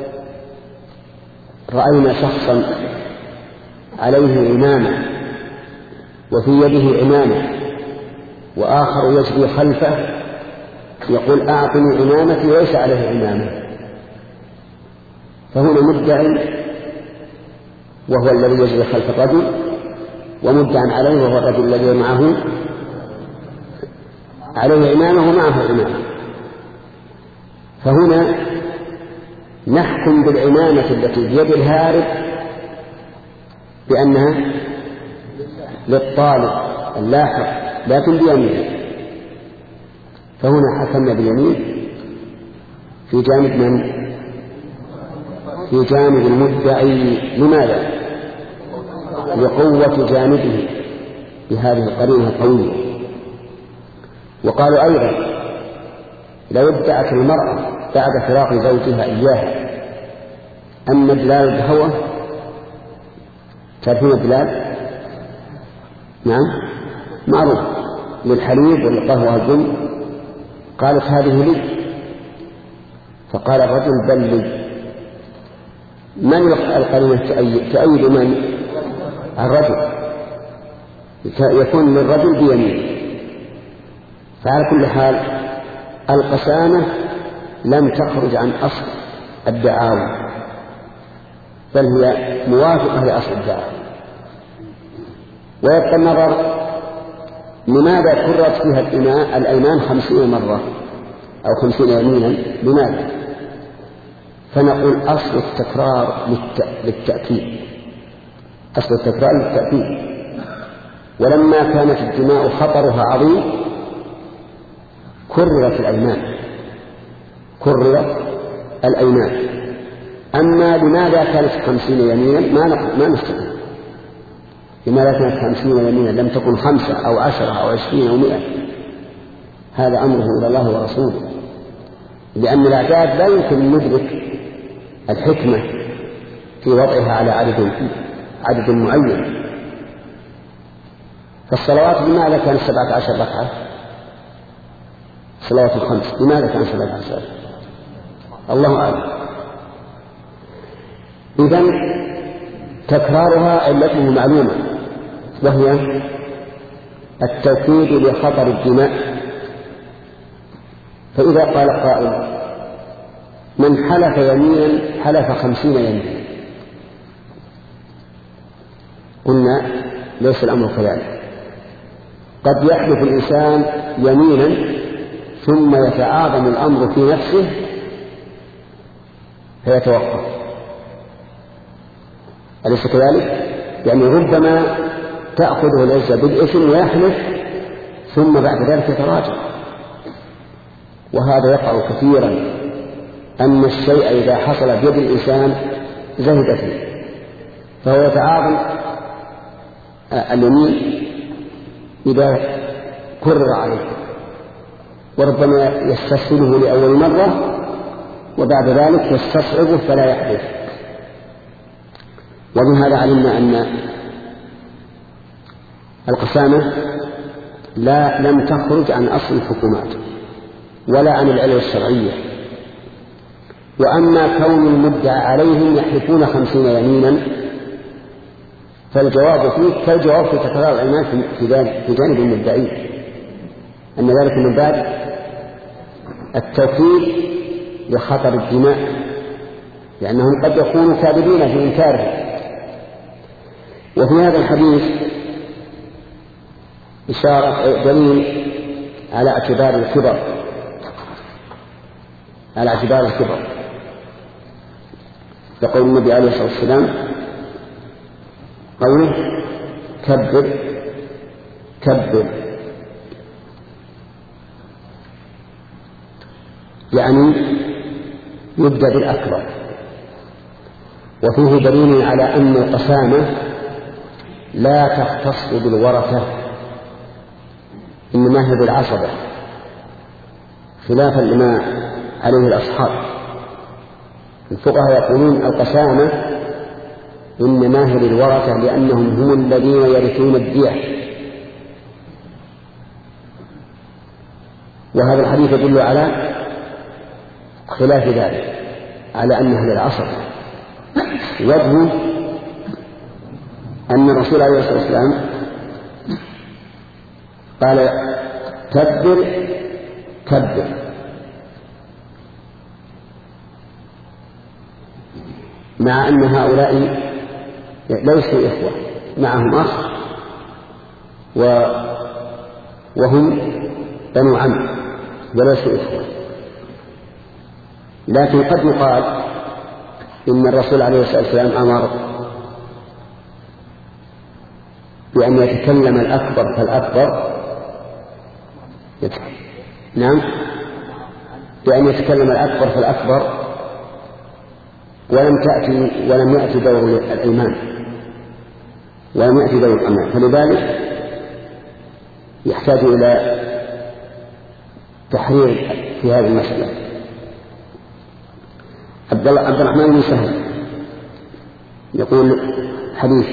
Speaker 1: رأينا شخصا عليه عمامة وفي يده عمامة وآخر يجري خلفه يقول أعطني عمامتي وليس عليه عمامة، فهنا مدعي وهو الذي يجري خلف الرجل، ومدعى عليه وهو الرجل الذي معه عليه عمامة ومعه عمامة. فهنا نحكم بالعمامة التي بيد الهارب بأنها للطالب اللاحق لكن بيمينه، فهنا حكمنا باليمين في جانب من؟ في جانب المدعي. لماذا؟ لقوة جانبه بهذه القرينة القوية. وقالوا أيضا لو ادعت المرأة بعد فراق زوجها إياها أن دلال الهوى، تعرفون الدلال؟ نعم معروف، للحليب والقهوة والبن، قالت هذه لي، فقال الرجل بل لي. من القرينة تؤيد من؟ الرجل، يكون للرجل بيمين. فعلى كل حال القسامة لم تخرج عن أصل الدعاوى، بل هي موافقة لأصل الدعاوى. ويبقى النظر لماذا كررت فيها الأيمان خمسين مرة أو خمسين يمينا، لماذا؟ فنقول أصل التكرار للتأكيد، أصل التكرار للتأكيد. ولما كانت الدماء خطرها عظيم كررت الأيمان، كررت الأيمان. أما لماذا كانت خمسين يمينا ما ما نستطيع. لماذا كانت خمسين يمينا لم تكن خمسة أو عشرة أو عشرين أو مئة؟ هذا أمره إلى الله ورسوله، لأن الأعداد لا يمكن ندرك الحكمة في وضعها على عدد عدد معين. فالصلوات لماذا كانت سبعة عشر ركعة؟ صلوات الخمس لماذا كانت سبعة عشر؟ الله أعلم. إذن تكرارها علته معلومة، وهي التوكيد لخطر الدماء. فإذا قال قائل من حلف يمينا حلف خمسين يمينا، قلنا ليس الأمر كذلك. قد يحلف الإنسان يمينا ثم يتعاظم الأمر في نفسه فيتوقف، أليس كذلك؟ يعني ربما تأخذه العزة بالإثم ويحلف ثم بعد ذلك يتراجع. وهذا يقع كثيرا، أن الشيء إذا حصل بيد الإنسان زهد فيه، فهو يتعاظم اليمين إذا كرر عليه، وربما يستسهله لأول مرة وبعد ذلك يستصعبه فلا يحدث. وبهذا علمنا أن القسامة لا لم تخرج عن أصل الحكومات ولا عن العلة الشرعية. وأما كون المدعى عليهم يحلفون خمسين يمينا فالجواب فيه كالجواب في تكرار الأيمان في جانب المدعين، أن ذلك من باب التوكيد لخطر الدماء، لأنهم قد يكونوا كاذبين في إنكاره. وفي هذا الحديث إشارة دليل على اعتبار الكبر، على اعتبار الكبر. يقول النبي عليه الصلاة والسلام قوله كبر كبر، يعني يبدأ بالأكبر. وفيه دليل على أن القسامة لا تختص بالورثة، إنما هي بالعصبة، خلافا لما عليه الأصحاب. الفقهاء يقولون القسامة إنما هي للورثة لأنهم هم الذين يرثون الدية. وهذا الحديث يدل على خلاف ذلك، على أنها للعصبة. وجه أن الرسول عليه الصلاة والسلام قال كبر كبر، مع أن هؤلاء ليسوا إخوة، معهم أخ وهم بنو عم وليسوا إخوة. لكن قد يقال إن الرسول عليه الصلاة والسلام أمر بأن يتكلم الأكبر فالأكبر يتكلم. نعم، بأن يتكلم الأكبر فالأكبر، ولم تأتي ولم يأتي دور الأيمان، ولم يأتي ذوي الأمر، فلذلك يحتاج إلى تحرير في هذه المسألة. عبد الرحمن بن سهل يقول حديث: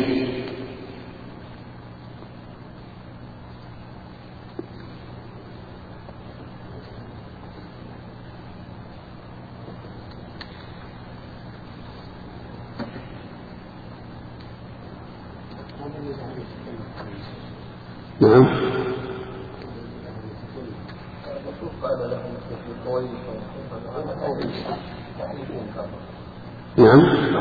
Speaker 1: نعم نعم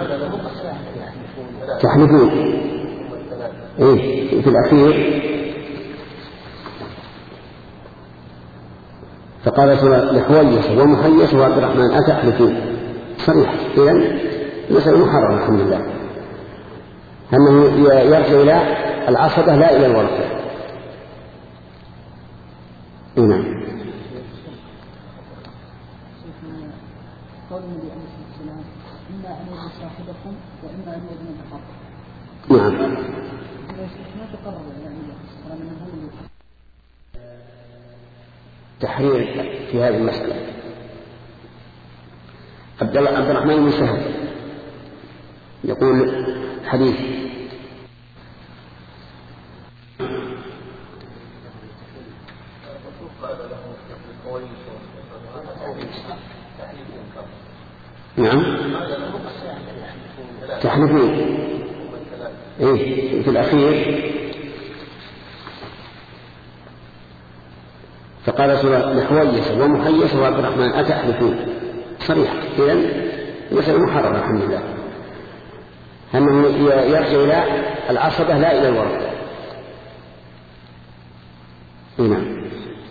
Speaker 1: تحلفون إيه في الأخير. فقال لحويس ومحيص وعبد الرحمن أتحلفون صريح. إذن مسألة محرمة الحمد لله، أنه يرجع إلى العصبة لا إلى الورثة. نعم. نعم. تحرير في هذه المسألة. عبد الرحمن بن سهل يقول حديث: نعم تحلفون إيه في الأخير. فقال لحويس ومحيص وعبد الرحمن أتحلفون صريح. إذن مسألة محرمة الحمد لله، أنه يرجع إلى العصبة لا إلى الورثة. نعم.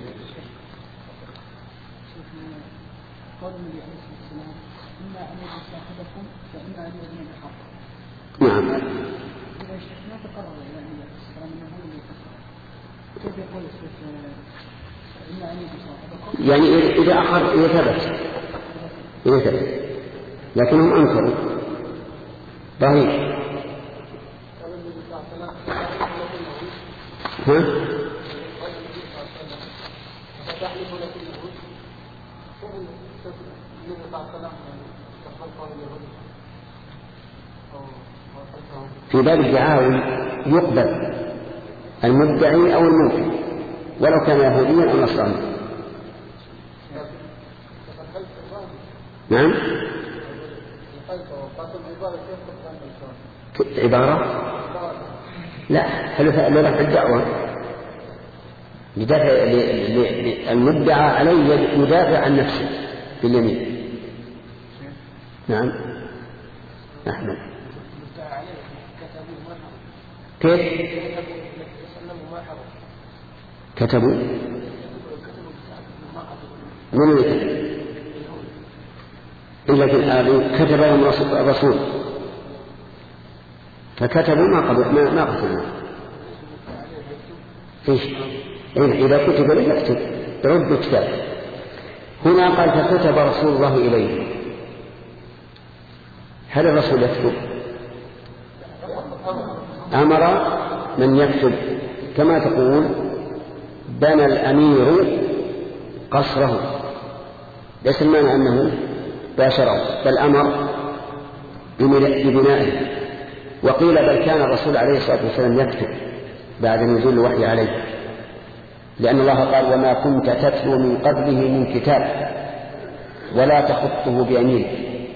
Speaker 1: نعم. يعني إذا أخر إذا ثبت إذا ثبت لكنهم أنكروا ضعيف. ها؟ في باب الدعاوي يقبل المدعي أو المنكر ولو كان يهوديا أو نصرانيا. نعم. عبارة لا حلفاء لرفع الدعوة يدافع المدعى عليه يدافع عن نفسه باليمين. نعم. أحمد كيف كتبوا من يكتب إلا في الآن كتبهم الرسول فكتبوا ما قبل ما ما قتلوا. إيش إذا كتب لم يكتب يرد كتاب. هنا قال فكتب رسول الله إليه. هل الرسول يكتب؟ أمر من يكتب كما تقول بنى الأمير قصره، ليس المعنى أنه باشره بل أمر ببنائه. وقيل بل كان الرسول عليه الصلاة والسلام يكتب بعد نزول الوحي عليه، لأن الله قال وما كنت تتلو من قبله من كتاب ولا تخطه بيمينك.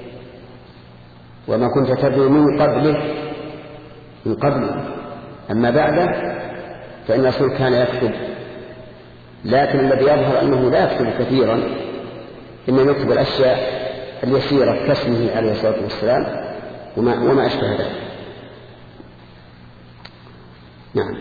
Speaker 1: وما كنت تتلو من قبله من قبله أما بعده فإن الرسول كان يكتب، لكن الذي يظهر أنه لا يكتب كثيرا، إنه يكتب الأشياء اليسيرة كاسمه عليه الصلاة والسلام وما, وما أشبه ذلك. نعم.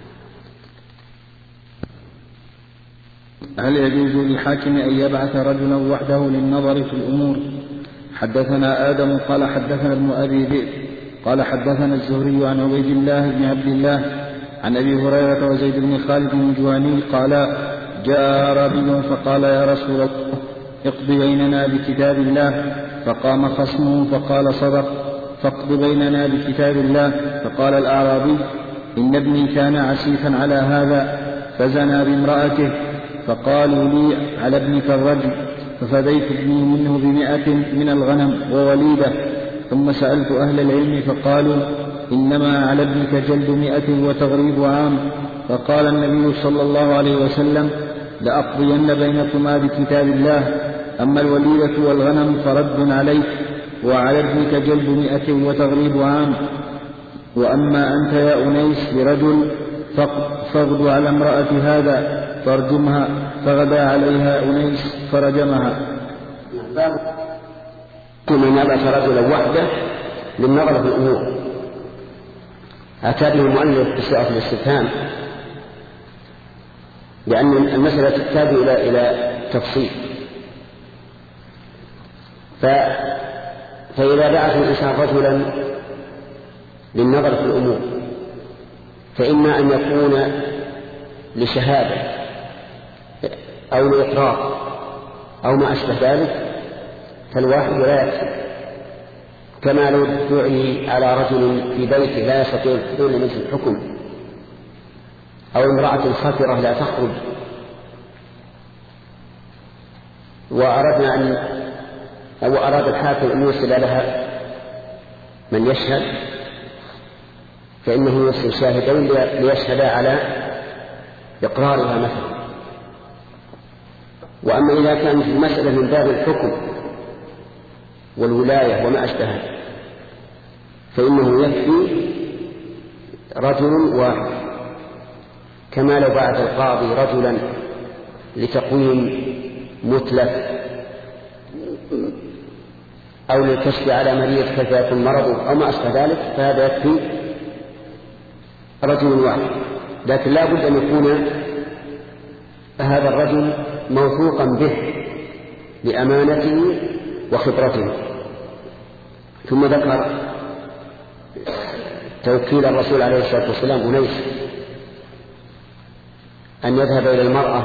Speaker 2: هل يجوز للحاكم أن يبعث رجلا وحده للنظر في الأمور؟ حدثنا آدم قال حدثنا ابن أبي ذئب قال حدثنا الزهري عن عبيد الله بن عبد الله عن أبي هريرة وزيد بن خالد الجهني قال جاء أعرابي فقال يا رسول الله اقض بيننا بكتاب الله. فقام خصمه فقال صدق فاقض بيننا بكتاب الله. فقال الأعرابي إن ابني كان عسيفا على هذا فزنى بامرأته، فقالوا لي على ابنك الرجم، ففديت ابني منه بمئة من الغنم ووليدة. ثم سألت أهل العلم فقالوا إنما على ابنك جلد مئة وتغريب عام. فقال النبي صلى الله عليه وسلم لأقضين بينكما بكتاب الله، أما الوليدة والغنم فرد عليك، وعلى ابنك جلد مئة وتغريب عام. وأما أنت يا أنيس برجل فاغدو على امرأة هذا فارجمها. فغدا عليها أنيس فرجمها.
Speaker 1: من نبأت رجلا وحده للنظر في الأمور. أتى به المؤلف بصيغة الاستفهام لأن المسألة تحتاج إلى إلى تفصيل. ف... فإذا بعث الإنسان رجلا للنظر في الأمور فإما أن يكون لشهادة أو لإقرار أو ما أشبه ذلك، فالواحد لا يكفي، كما لو دعي على رجل في بيته لا يستطيع الحضور لمجلس الحكم، أو امرأة خطرة لا تخرج وأردنا أن أو أراد الحاكم أن يرسل لها من يشهد، فإنه يرسل شاهدين ليشهدا على إقرارها مثلا. وأما إذا كانت المسألة من باب الحكم والولاية وما أشبهها فإنه يكفي رجل واحد، كما لو بعث القاضي رجلا لتقويم متلف أو للكشف على مريض كيف يكون مرضه أو ما أشبه ذلك، فهذا يكفي رجل واحد. لكن لا بد أن يكون هذا الرجل موثوقا به لأمانته وخبرته. ثم ذكر توكيل الرسول عليه الصلاة والسلام أنيس أن يذهب إلى المرأة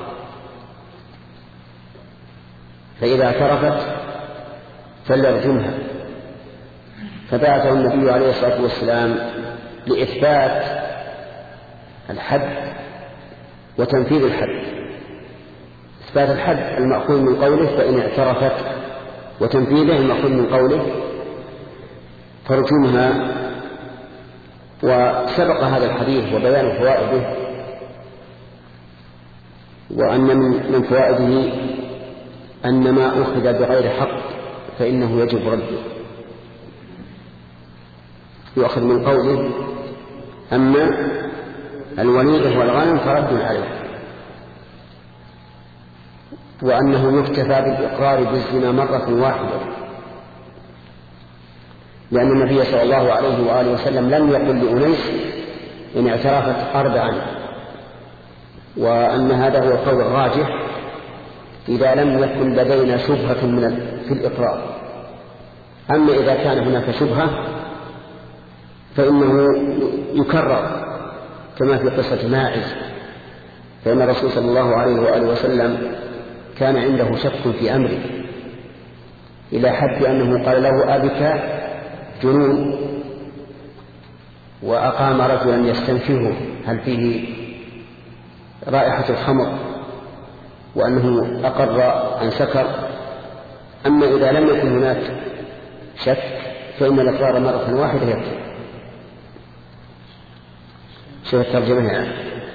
Speaker 1: فإذا اعترفت فليرجمها، فبعثه النبي عليه الصلاة والسلام لإثبات الحد وتنفيذ الحد. إثبات الحد المأخوذ من قوله فإن اعترفت، وتنفيذه المأخوذ من قوله فرجمها. وسبق هذا الحديث وبيان فوائده، وأن من فوائده أن ما أخذ بغير حق فإنه يجب رده. يؤخذ من قوله أما الوليدة والغنم فرد عليه، وأنه يكتفى بالإقرار بالزنا مرة واحدة، لأن النبي صلى الله عليه وآله وسلم لم يقل لأنيس إن اعترفت أربعا، وأن هذا هو القول الراجح إذا لم يكن لدينا شبهة من في الإقرار. أما إذا كان هناك شبهة فإنه يكرر، كما في قصة ماعز، فإن الرسول صلى الله عليه وآله وسلم كان عنده شك في أمره إلى حد أنه قال له أبك جنون، وأقام رجلا يستنفره هل فيه رائحة الخمر، وأنه أقر عن سكر. أما إذا لم يكن هناك شك فإن الإقرار مرة واحدة يكفي. شوف الترجمة يعني.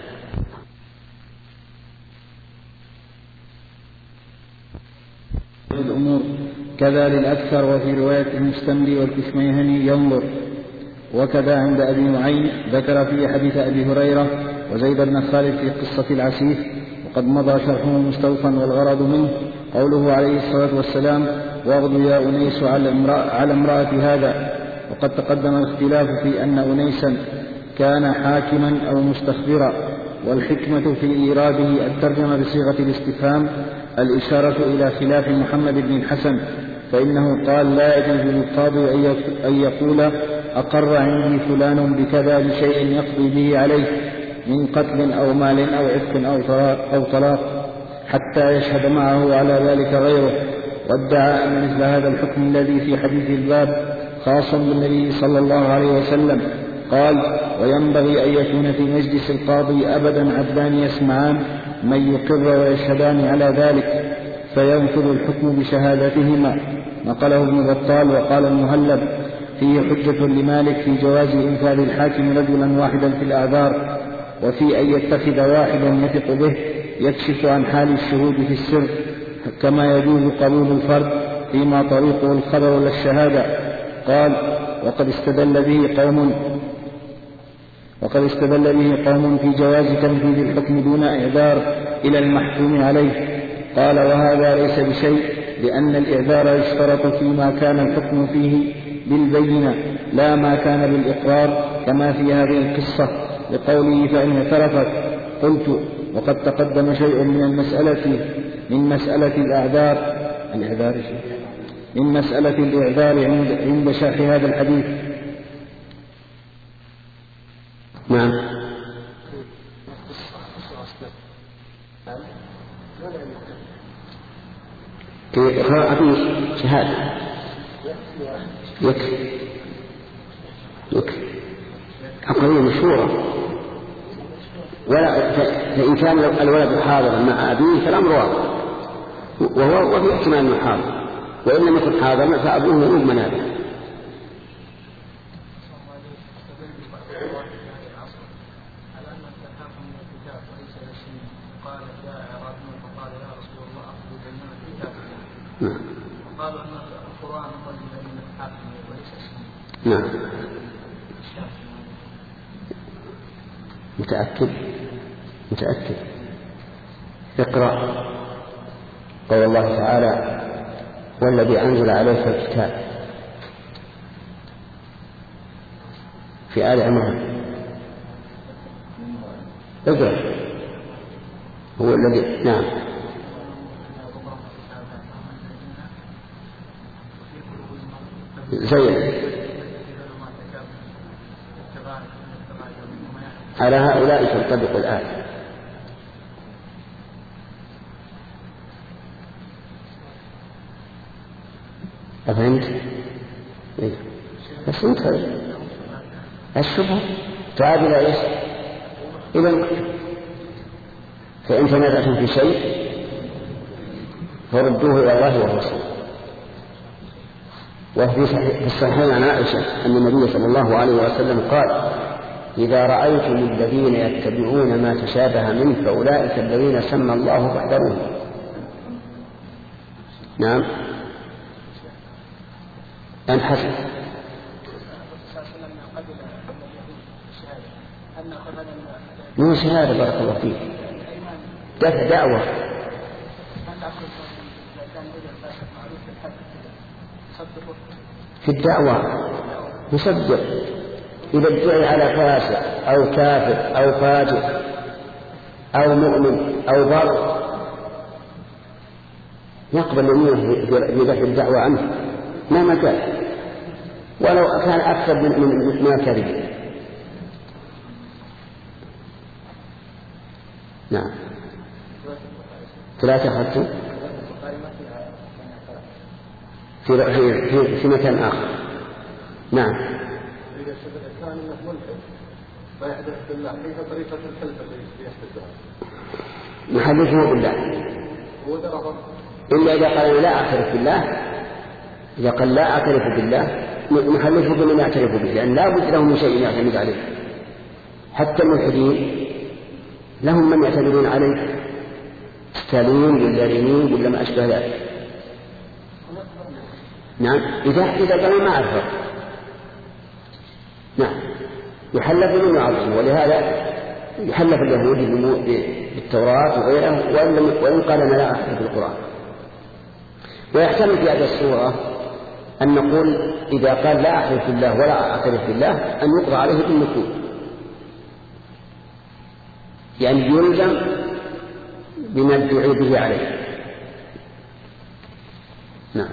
Speaker 2: الأمور كذا للأكثر، وفي رواية المستملي والكشميهني ينظر. وكذا عند أبي نعيم ذكر في حديث أبي هريرة وزيد بن خالد في قصة العسيف، وقد مضى شرحه مستوفا، والغرض منه قوله عليه الصلاة والسلام واغدو يا أنيس على امرأة, على امرأة هذا. وقد تقدم الاختلاف في أن أنيسا كان حاكما أو مستخبرا، والحكمة في إيراده الترجمة بصيغة الاستفهام الإشارة إلى خلاف محمد بن الحسن، فإنه قال لا يجوز للقاضي أن يقول أقر عندي فلان بكذا لشيء يقضي به عليه من قتل أو مال أو عتق أو طلاق حتى يشهد معه على ذلك غيره. وادعى أن مثل هذا الحكم الذي في حديث الباب خاص بالنبي صلى الله عليه وسلم، قال: وينبغي أن يكون في مجلس القاضي أبدا عدلان يسمعان من يقر ويشهدان على ذلك فينفذ الحكم بشهادتهما. نقله ابن بطال. وقال المهلب: فيه حجة لمالك في جواز إنفاذ الحاكم رجلا واحدا في الأعذار، وفي أن يتخذ واحدا يثق به يكشف عن حال الشهود في السر، كما يجوز قبول الفرد فيما طريقه الخبر للشهادة. قال: وقد استدل به قوم وقد استدل به قوم في جواز تنفيذ الحكم دون إعذار إلى المحكوم عليه. قال: وهذا ليس بشيء، لأن الإعذار يشترط فيما كان الحكم فيه بالبينة لا ما كان بالإقرار، كما في هذه القصة لقوله: فإن اعترفت. قلت: وقد تقدم شيء من المسألة من مسألة الأعذار الإعذار من مسألة الإعذار عند شرح هذا الحديث.
Speaker 1: نعم. في إقرار أبي شهادة يكفي يكفي عقلية مشهورة، ولا فإن كان الولد حاضرا مع أبيه فالأمر واضح، وهو وفي احتمال أنه حاضر، وإن لم يكن حاضرا فأبوه مؤمن هذا. نعم.
Speaker 3: وقالوا أن القرآن هو الذي الحاكم وليس اسمه.
Speaker 1: نعم. متأكد متأكد اقرأ قول الله تعالى: والذي أنزل عليك الكتاب، في آل عمران. اقرأ. هو الذي نعم زين على هؤلاء تنطبق الآية. أفهمت؟ إيه؟ بس انت الشبهة تعاد إلى إيش؟ إلى المكتب. فإن تنازعتم في شيء فردوه إلى الله والرسول. وفي الصحيحين عن عائشة أن النبي صلى الله عليه وسلم قال: إذا رأيتم الذين يتبعون ما تشابه منه فأولئك الذين سمى الله فاحذروهم. نعم. أن حسن من شهادة بارك الله فيك دفع دعوة في الدعوة يصدق إذا ادعي على فاسق أو كافر أو فاجر أو مؤمن أو بر يقبل يمينه بدفع الدعوة عنه مهما كان، ولو كان أكثر من من ما كذب. نعم. ثلاثة أخذتم في في في, في مكان آخر. نعم.
Speaker 4: إذا كان ملحد فيحدث بالله، كيف طريقة الحلف التي يحدثها؟
Speaker 1: نحلفه بالله إلا إذا قال لا أعترف بالله. إذا قال لا أعترف بالله نحلفه بمن يعترف به، لأن لا بد له من شيء يعتمد عليه. حتى الملحدين لهم من يعتمدون عليه، ستالين ولا لينين ولا ما أشبه ذلك. نعم. إذا إذا قال ما أعرف نعم يحلف من يعظم، ولهذا يحلف اليهود بالتوراة وغيره، وإن قال أنا لا أعرف بالقرآن. ويحتمل في هذه الصورة أن نقول إذا قال لا أعرف بالله ولا أعترف بالله أن يقضى عليه بالنكول، يعني يلزم بما ادعي به عليه. نعم.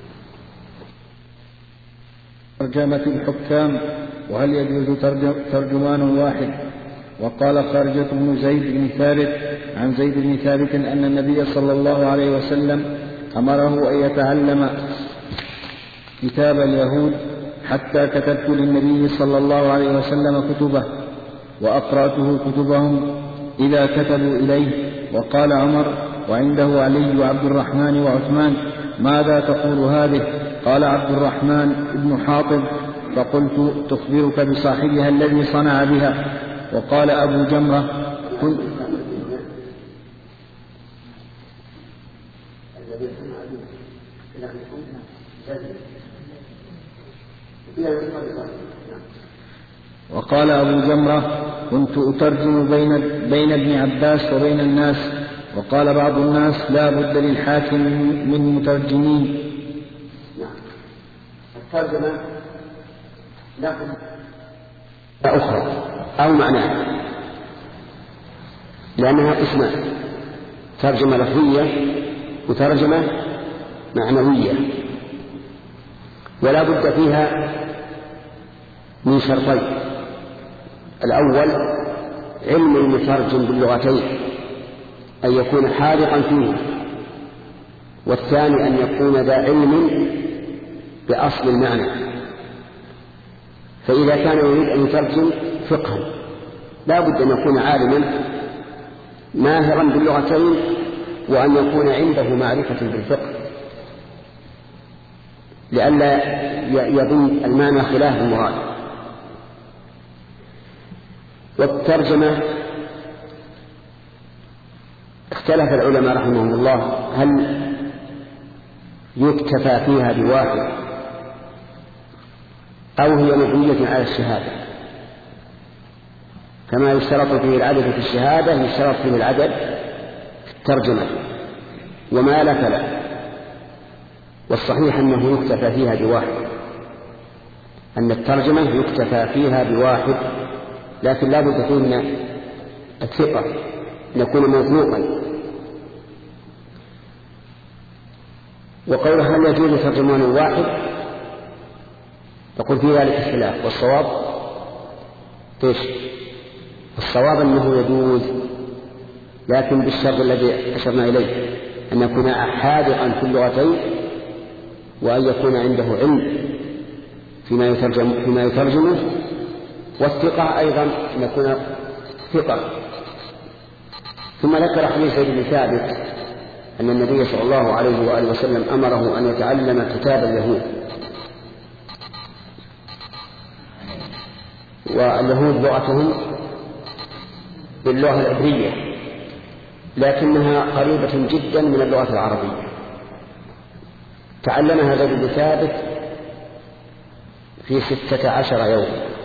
Speaker 2: ترجمة الحكام، وهل يجوز ترجمان واحد؟ وقال خارجة بن زيد بن ثابت عن زيد بن ثابت أن النبي صلى الله عليه وسلم أمره أن يتعلم كتاب اليهود حتى كتبت للنبي صلى الله عليه وسلم كتبه وأقرأته كتبهم إذا كتبوا إليه. وقال عمر وعنده علي وعبد الرحمن وعثمان: ماذا تقول هذه؟ قال عبد الرحمن بن حاطب: فقلت: تخبرك بصاحبها الذي صنع بها. وقال أبو جمرة: كنت وقال أبو جمرة: كنت أترجم بين, بين ابن عباس وبين الناس. وقال بعض الناس: لا بد للحاكم من مترجمين.
Speaker 1: الترجمة لكم أخرى أو معناه، لأنها اسمان: ترجمة لفظية وترجمة معنوية، ولا بد فيها من شرطين: الأول علم المترجم باللغتين أن يكون حاذقا فيه، والثاني أن يكون ذا علم بأصل المعنى. فإذا كان يريد أن يترجم فقها لا بد أن يكون عالما ماهرا باللغتين، وأن يكون عنده معرفة بالفقه لئلا يظن المعنى خلاف المراد. والترجمة اختلف العلماء رحمهم الله هل يكتفى فيها بواحد أو هي مبنية على الشهادة. كما يشترط فيه العدد في الشهادة يشترط فيه العدد في الترجمة، وما لا فلا. والصحيح أنه يكتفى فيها بواحد، أن الترجمة يكتفى فيها بواحد، لكن لا بد فيه من الثقة أن يكون موثوقا. وقوله هل يجوز ترجمان واحد تقول في ذلك الخلاف، والصواب ايش؟ الصواب أنه يجوز، لكن بالشرط الذي أشرنا إليه: أن يكون حاذقا في اللغتين، وأن يكون عنده علم فيما يترجم فيما يترجمه، والثقة أيضا أن يكون ثقة. ثم ذكر حديث زيد بن ثابت أن النبي صلى الله عليه وآله وسلم أمره أن يتعلم كتاب اليهود، واليهود لغتهم باللغة العبرية، لكنها قريبة جدا من اللغة العربية. تعلمها زيد بن ثابت في ستة عشر يوم.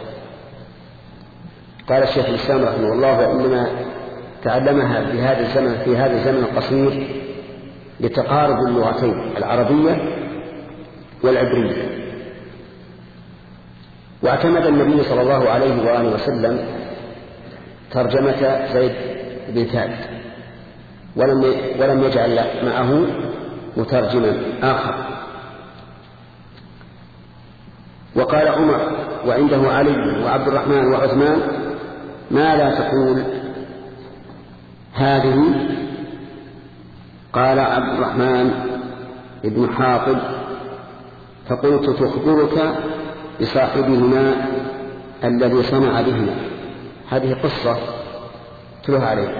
Speaker 1: قال الشيخ الإسلام رحمه الله: وإنما تعلمها في هذا الزمن في هذا الزمن القصير لتقارب اللغتين العربية والعبرية. واعتمد النبي صلى الله عليه وآله وسلم ترجمة زيد بن ثابت، ولم ولم يجعل معه مترجما آخر. وقال عمر وعنده علي وعبد الرحمن وعثمان: ما لا تقول هذه؟ قال عبد الرحمن بن حاطب: فقلت: تخبرك بصاحبهما الذي صنع بهما. هذه قصة تلوها عليه.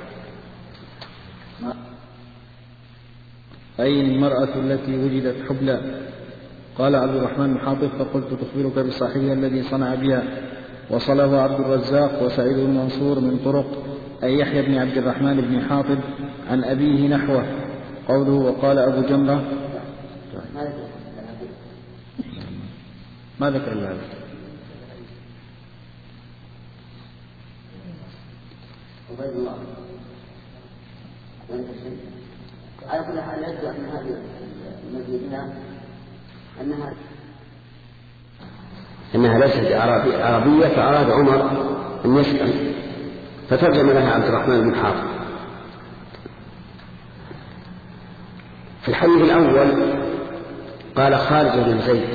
Speaker 2: أي المرأة التي وجدت حبلى. قال عبد الرحمن بن حاطب: فقلت: تخبرك بصاحبها الذي صنع بها. وصله عبد الرزاق وسعيد بن منصور من طرق أي يحيى بن عبد الرحمن بن حاطب عن أبيه نحوه. قوله: وقال أبو جمرة. ما ذكر الله هذا.
Speaker 1: على كل حال يبدو أن هذه المدينة أنها أنها ليست عربية، فأراد عمر أن يسأل فترجم لها عبد الرحمن بن حاطب. في الحديث الأول قال خارجة بن زيد.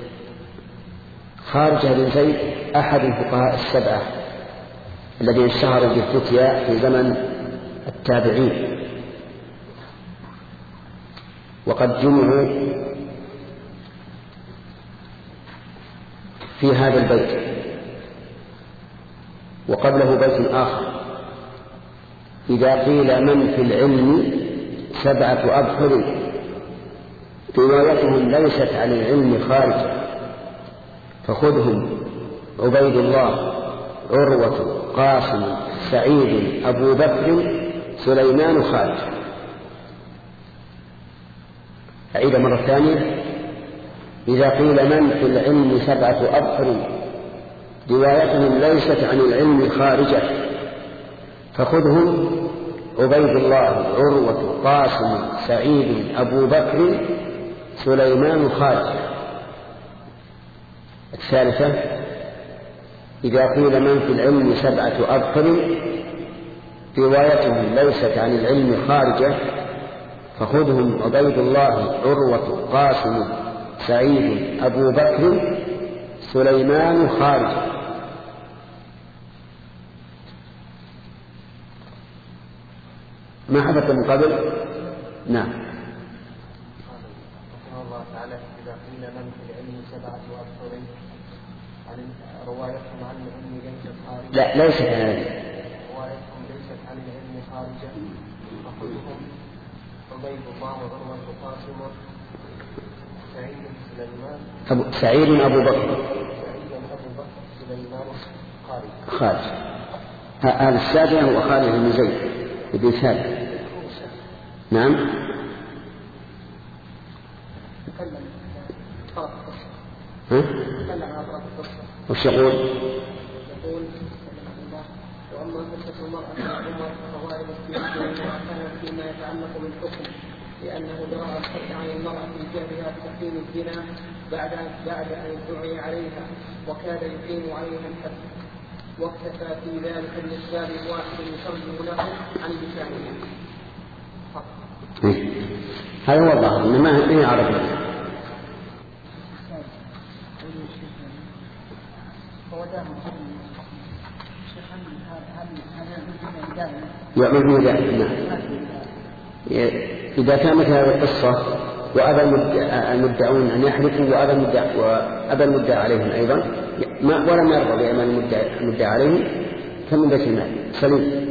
Speaker 1: خارجة بن زيد أحد الفقهاء السبعة الذين اشتهروا بالفتيا في زمن التابعين، وقد جمعوا في هذا البيت. وقبله بيت آخر: إذا قيل من في العلم سبعة أبحر روايتهم ليست عن العلم خارجة فخذهم عبيد الله عروة قاسم سعيد أبو بكر سليمان خالد. أعيد مرة ثانية: إذا قيل من في العلم سبعة أبحر روايتهم ليست عن العلم خارجة فخذهم عبيد الله عروة قاسم سعيد أبو بكر سليمان خالد. الثالثة: إذا قيل من في العلم سبعة أبحر روايتهم ليست عن العلم خارجة فخذهم عبيد الله عروة قاسم سعيد أبو بكر سليمان خارج. ما حدث من قبل؟ نعم.
Speaker 3: رحمه الله تعالى: إذا قيل من في العلم سبعة أبحر عن روايتهم عن العلم ليست خارجة.
Speaker 1: لا ليست عن العلم.
Speaker 3: روايتهم ليست عن العلم خارجة فخذهم عبيد الله وعروة قاسم سعيد سليمان
Speaker 1: أبو سعيد أبو بكر
Speaker 3: سعيد أبو بكر سليمان خارج.
Speaker 1: خارج. هذا السابع هو خالد بن زيد بن ثابت. نعم.
Speaker 3: تكلم طرف القصة.
Speaker 1: ها؟
Speaker 3: تكلم عن طرف القصة.
Speaker 1: وش يقول؟
Speaker 3: يقول وأما قصة المرأة مع عمر فهو الاستئذان فيما يتعلق بالحكم لأنه جرى الحد عن المرأة في جهلها بتحريم الزنا بعد بعد أن ادعي عليها وكاد يقيم عليها الحد واكتفى في ذلك بالإسباب الواحد يترجم له عن لسانه.
Speaker 1: هذا هو الظاهر إنما ما يعرف له. يعمل به ذلك. إذا كانت هذه القصة وأبى المدعون أن يحلفوا وأبى المدعى وأبى المدعى عليهم أيضا ما ولم يرضى بأمان المدعى عليهم فمن بيت المال سليم.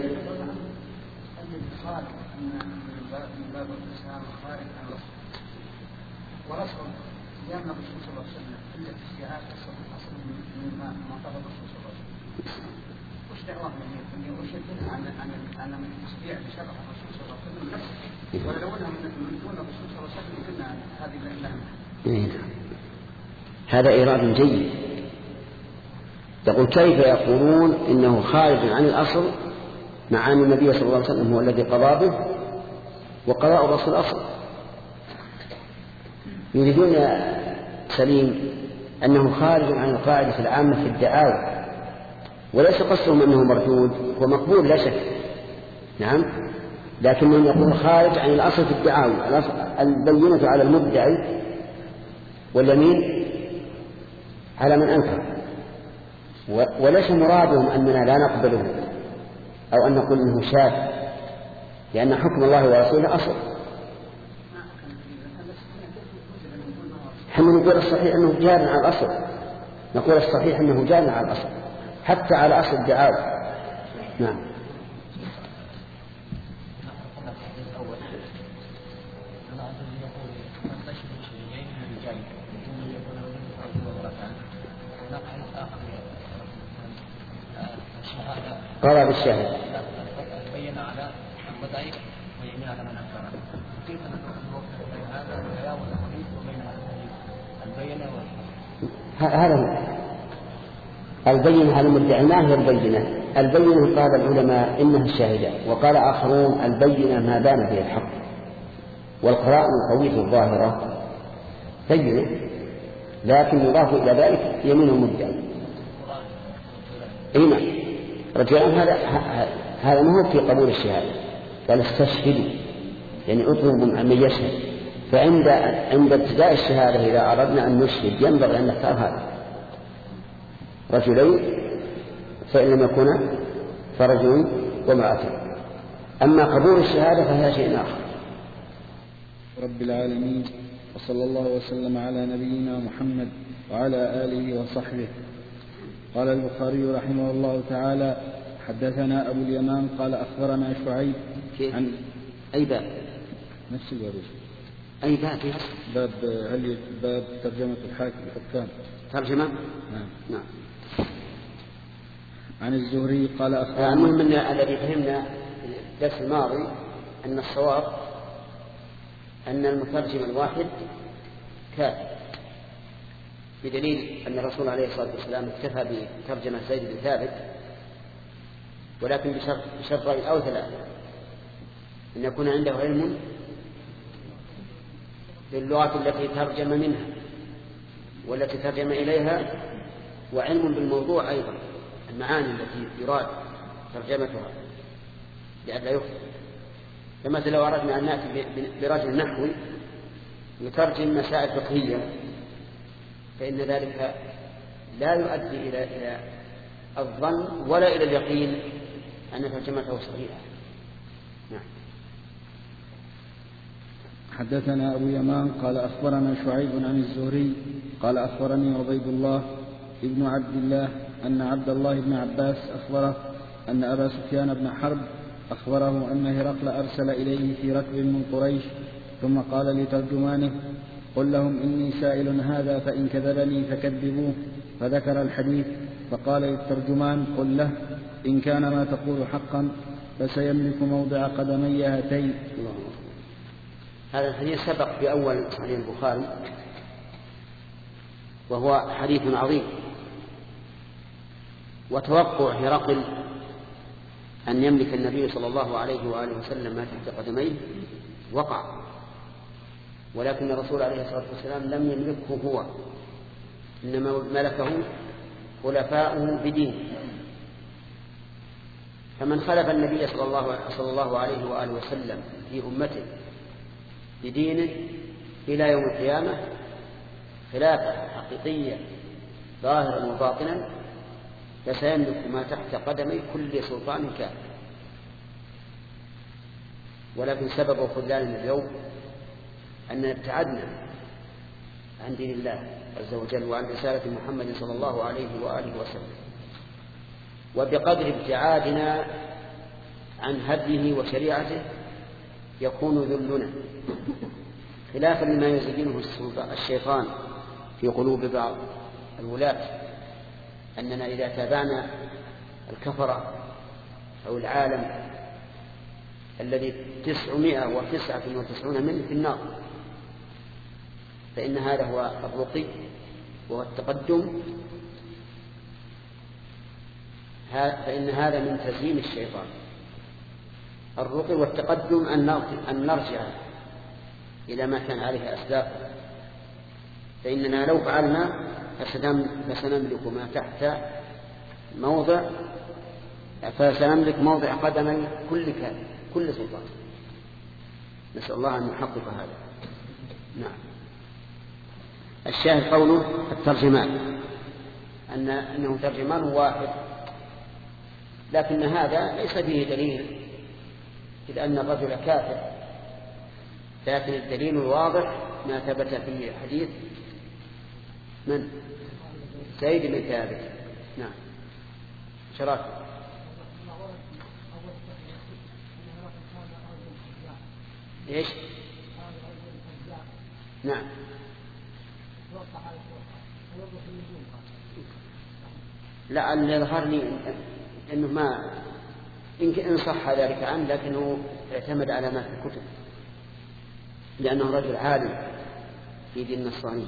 Speaker 3: ورسول يمنع الرسول صلى الله عليه وسلم إلا في السياحات أصل من ما طلب الرسول صلى الله عليه وسلم. وش دعواه من يرشدنا عن عن عن من تستطيع بشرع الرسول صلى الله عليه وسلم نفسه ولو أنهم من دون الرسول صلى الله عليه وسلم قلنا هذه اللعنة.
Speaker 1: هذا إيراد جيد. يقول كيف يقولون إنه خارج عن الأصل مع أن النبي صلى الله عليه وسلم هو الذي قضى به وقضاء الرسول أصل. يريدون يا سليم أنه خارج عن القاعدة العامة في الدعاوى وليس قصدهم أنه مردود ومقبول لا شك. نعم. لكنهم يقول خارج عن الأصل في الدعاوى البينة على المدعي واليمين على من أنكر وليس مرادهم أننا لا نقبله أو أن نقول أنه شاذ لأن حكم الله ورسوله أصل. نحن نقول الصحيح أنه جار على الأصل نقول الصحيح أنه جار على الأصل حتى على أصل الدعاوى. نعم. قضى بالشهادة
Speaker 3: بين على المدعي ويمين على من أنكر. كيف نفرق بين هذا الحياة والحديث وبين البينة والحديث؟
Speaker 1: هذا هو البينة على المدعي. ما هي البينة؟ البينة قال العلماء إنها الشاهدة وقال آخرون البينة ما بان به الحق والقرائن القوية الظاهرة بينة لكن يضاف إلى ذلك يمين المدعي. إيمان رجعون هذا هذا ما هو في قبول الشهادة قال استشهدوا يعني اطلبوا من يشهد. فعند عند ابتداء الشهادة إذا أردنا أن نشهد ينبغي أن نختار هذا رجلين فإن لم يكونا فرجل وامرأة. أما قبول الشهادة فهي شيء آخر.
Speaker 2: رب العالمين وصلى الله وسلم على نبينا محمد وعلى آله وصحبه. قال البخاري رحمه الله تعالى: حدثنا أبو اليمان قال أخبرنا شعيب عن
Speaker 1: أي باب؟
Speaker 2: نفس الباب.
Speaker 1: أي باب؟
Speaker 2: باب علي، باب ترجمة الحاكم الحكام.
Speaker 1: ترجمة؟
Speaker 2: نعم.
Speaker 1: نعم.
Speaker 2: عن الزهري قال أخبرنا.
Speaker 1: المهم أن الذي فهمنا في الدرس الماضي أن الصواب أن المترجم الواحد كافي، بدليل أن الرسول عليه الصلاة والسلام اكتفى بترجمة زيد بن ثابت، ولكن بشرط شرطين أو ثلاثة: أن يكون عنده علم باللغة التي ترجم منها والتي ترجم إليها، وعلم بالموضوع أيضا، المعاني التي يراد ترجمتها لئلا يخطئ. فمثلا لو أردنا أن نأتي برجل نحوي يترجم مسائل فقهية فإن ذلك لا يؤدي إلى إلى الظن ولا إلى اليقين أن ترجمته صحيحة. نعم.
Speaker 2: حدثنا أبو يمان قال أخبرنا شعيب عن الزهري قال أخبرني عبيد الله ابن عبد الله أن عبد الله بن عباس أخبره أن أبا سفيان بن حرب أخبره أن هرقل أرسل إليه في ركب من قريش، ثم قال لترجمانه: قل لهم إني سائل هذا فإن كذبني فكذبوه. فذكر الحديث، فقال للترجمان: قل له إن كان ما تقول حقا فسيملك موضع قدمي هاتين.
Speaker 1: هذا الحديث سبق في أول صحيح البخاري، وهو حديث عظيم. وتوقع هرقل أن يملك النبي صلى الله عليه وآله وسلم ما تحت قدميه وقع، ولكن الرسول عليه الصلاة والسلام لم يملكه هو، إنما ملكه خلفاؤه بدين. فمن خلف النبي صلى الله, صلى الله عليه وآله وسلم في أمته بدينه إلى يوم القيامة خلافة حقيقية ظاهرا وباطنا فسيملك ما تحت قدمي كل سلطان كافر. ولكن سبب خذلاننا اليوم أننا ابتعدنا عن دين الله عز وجل وعن رسالة محمد صلى الله عليه وآله وسلم، وبقدر ابتعادنا عن هديه وشريعته يكون ذلنا، خلافا لما يزينه الشيطان في قلوب بعض الولاة، أننا إذا تابعنا الكفرة أو العالم الذي تسعمائة وتسعة وتسعون منه في النار، فإن هذا هو الرقي وهو التقدم، فإن هذا من تزيين الشيطان. الرقي والتقدم أن نرجع إلى ما كان عليه أسلافنا، فإننا لو فعلنا فسنملك ما تحت موضع فسنملك موضع قدمي كل كافر كل سلطان. نسأل الله أن يحقق هذا. نعم. الشاهد قوله الترجمان، أن أنه ترجمان واحد، لكن هذا ليس فيه دليل إذ أن الرجل كافر، لكن الدليل الواضح ما ثبت في حديث من؟ زيد بن ثابت. نعم. شراك. ايش؟ نعم. لا، اللي يظهر لي انه ما ان صح ذلك عنه، لكنه اعتمد على ما في الكتب، لانه رجل عالم في دين النصرانية.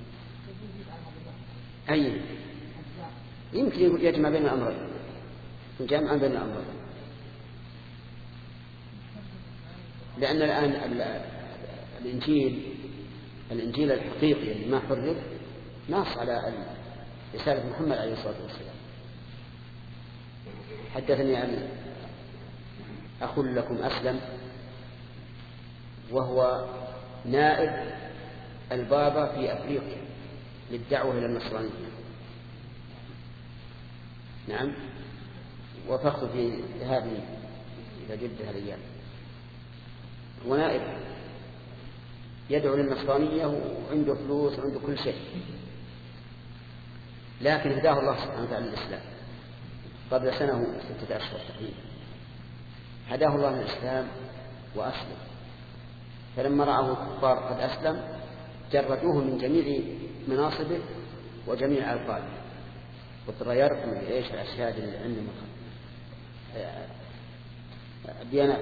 Speaker 1: أي يمكن يجمع بين الأمرين، جمع بين الأمرين، لأن الآن الإنجيل الإنجيل الحقيقي اللي ما حرر نص على رسالة محمد عليه الصلاة والسلام. حدثني عن أخ لكم أسلم، وهو نائب البابا في أفريقيا للدعوة إلى النصرانية. نعم. وفقت في ذهابي إلى جدة الأيام، ونائب يدعو للنصرانية وعنده فلوس وعنده كل شيء، لكن هداه الله سبحانه وتعالى للإسلام قبل سنة وستة أشهر تقريبا، هداه الله للإسلام وأسلم، فلما رأه الكفار قد أسلم جردوه من جميع مناصبه وجميع ألقابه وترى يرقم بإيش الأشهاد اللي عنده الديانات،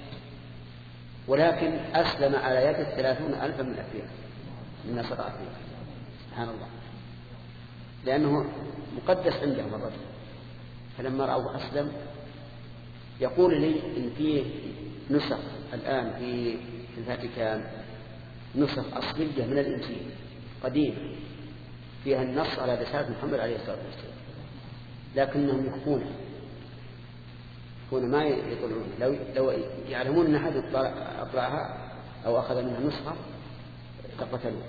Speaker 1: ولكن أسلم على يد ثلاثون ألفا من أفريقيا من نصر أفريقيا سبحان الله، لأنه مقدس عندهم الرجل. فلما رأوه أسلم يقول لي إن فيه نسخ الآن في الفاتيكان نسخ أصلية من الإنجيل قديمة فيها النص على رسالة محمد عليه الصلاة والسلام، لكنهم يخفونه يخفون ما يطلعون، لو, لو يعلمون أن أحد أطلعها أو أخذ منها نسخة لقتلوه.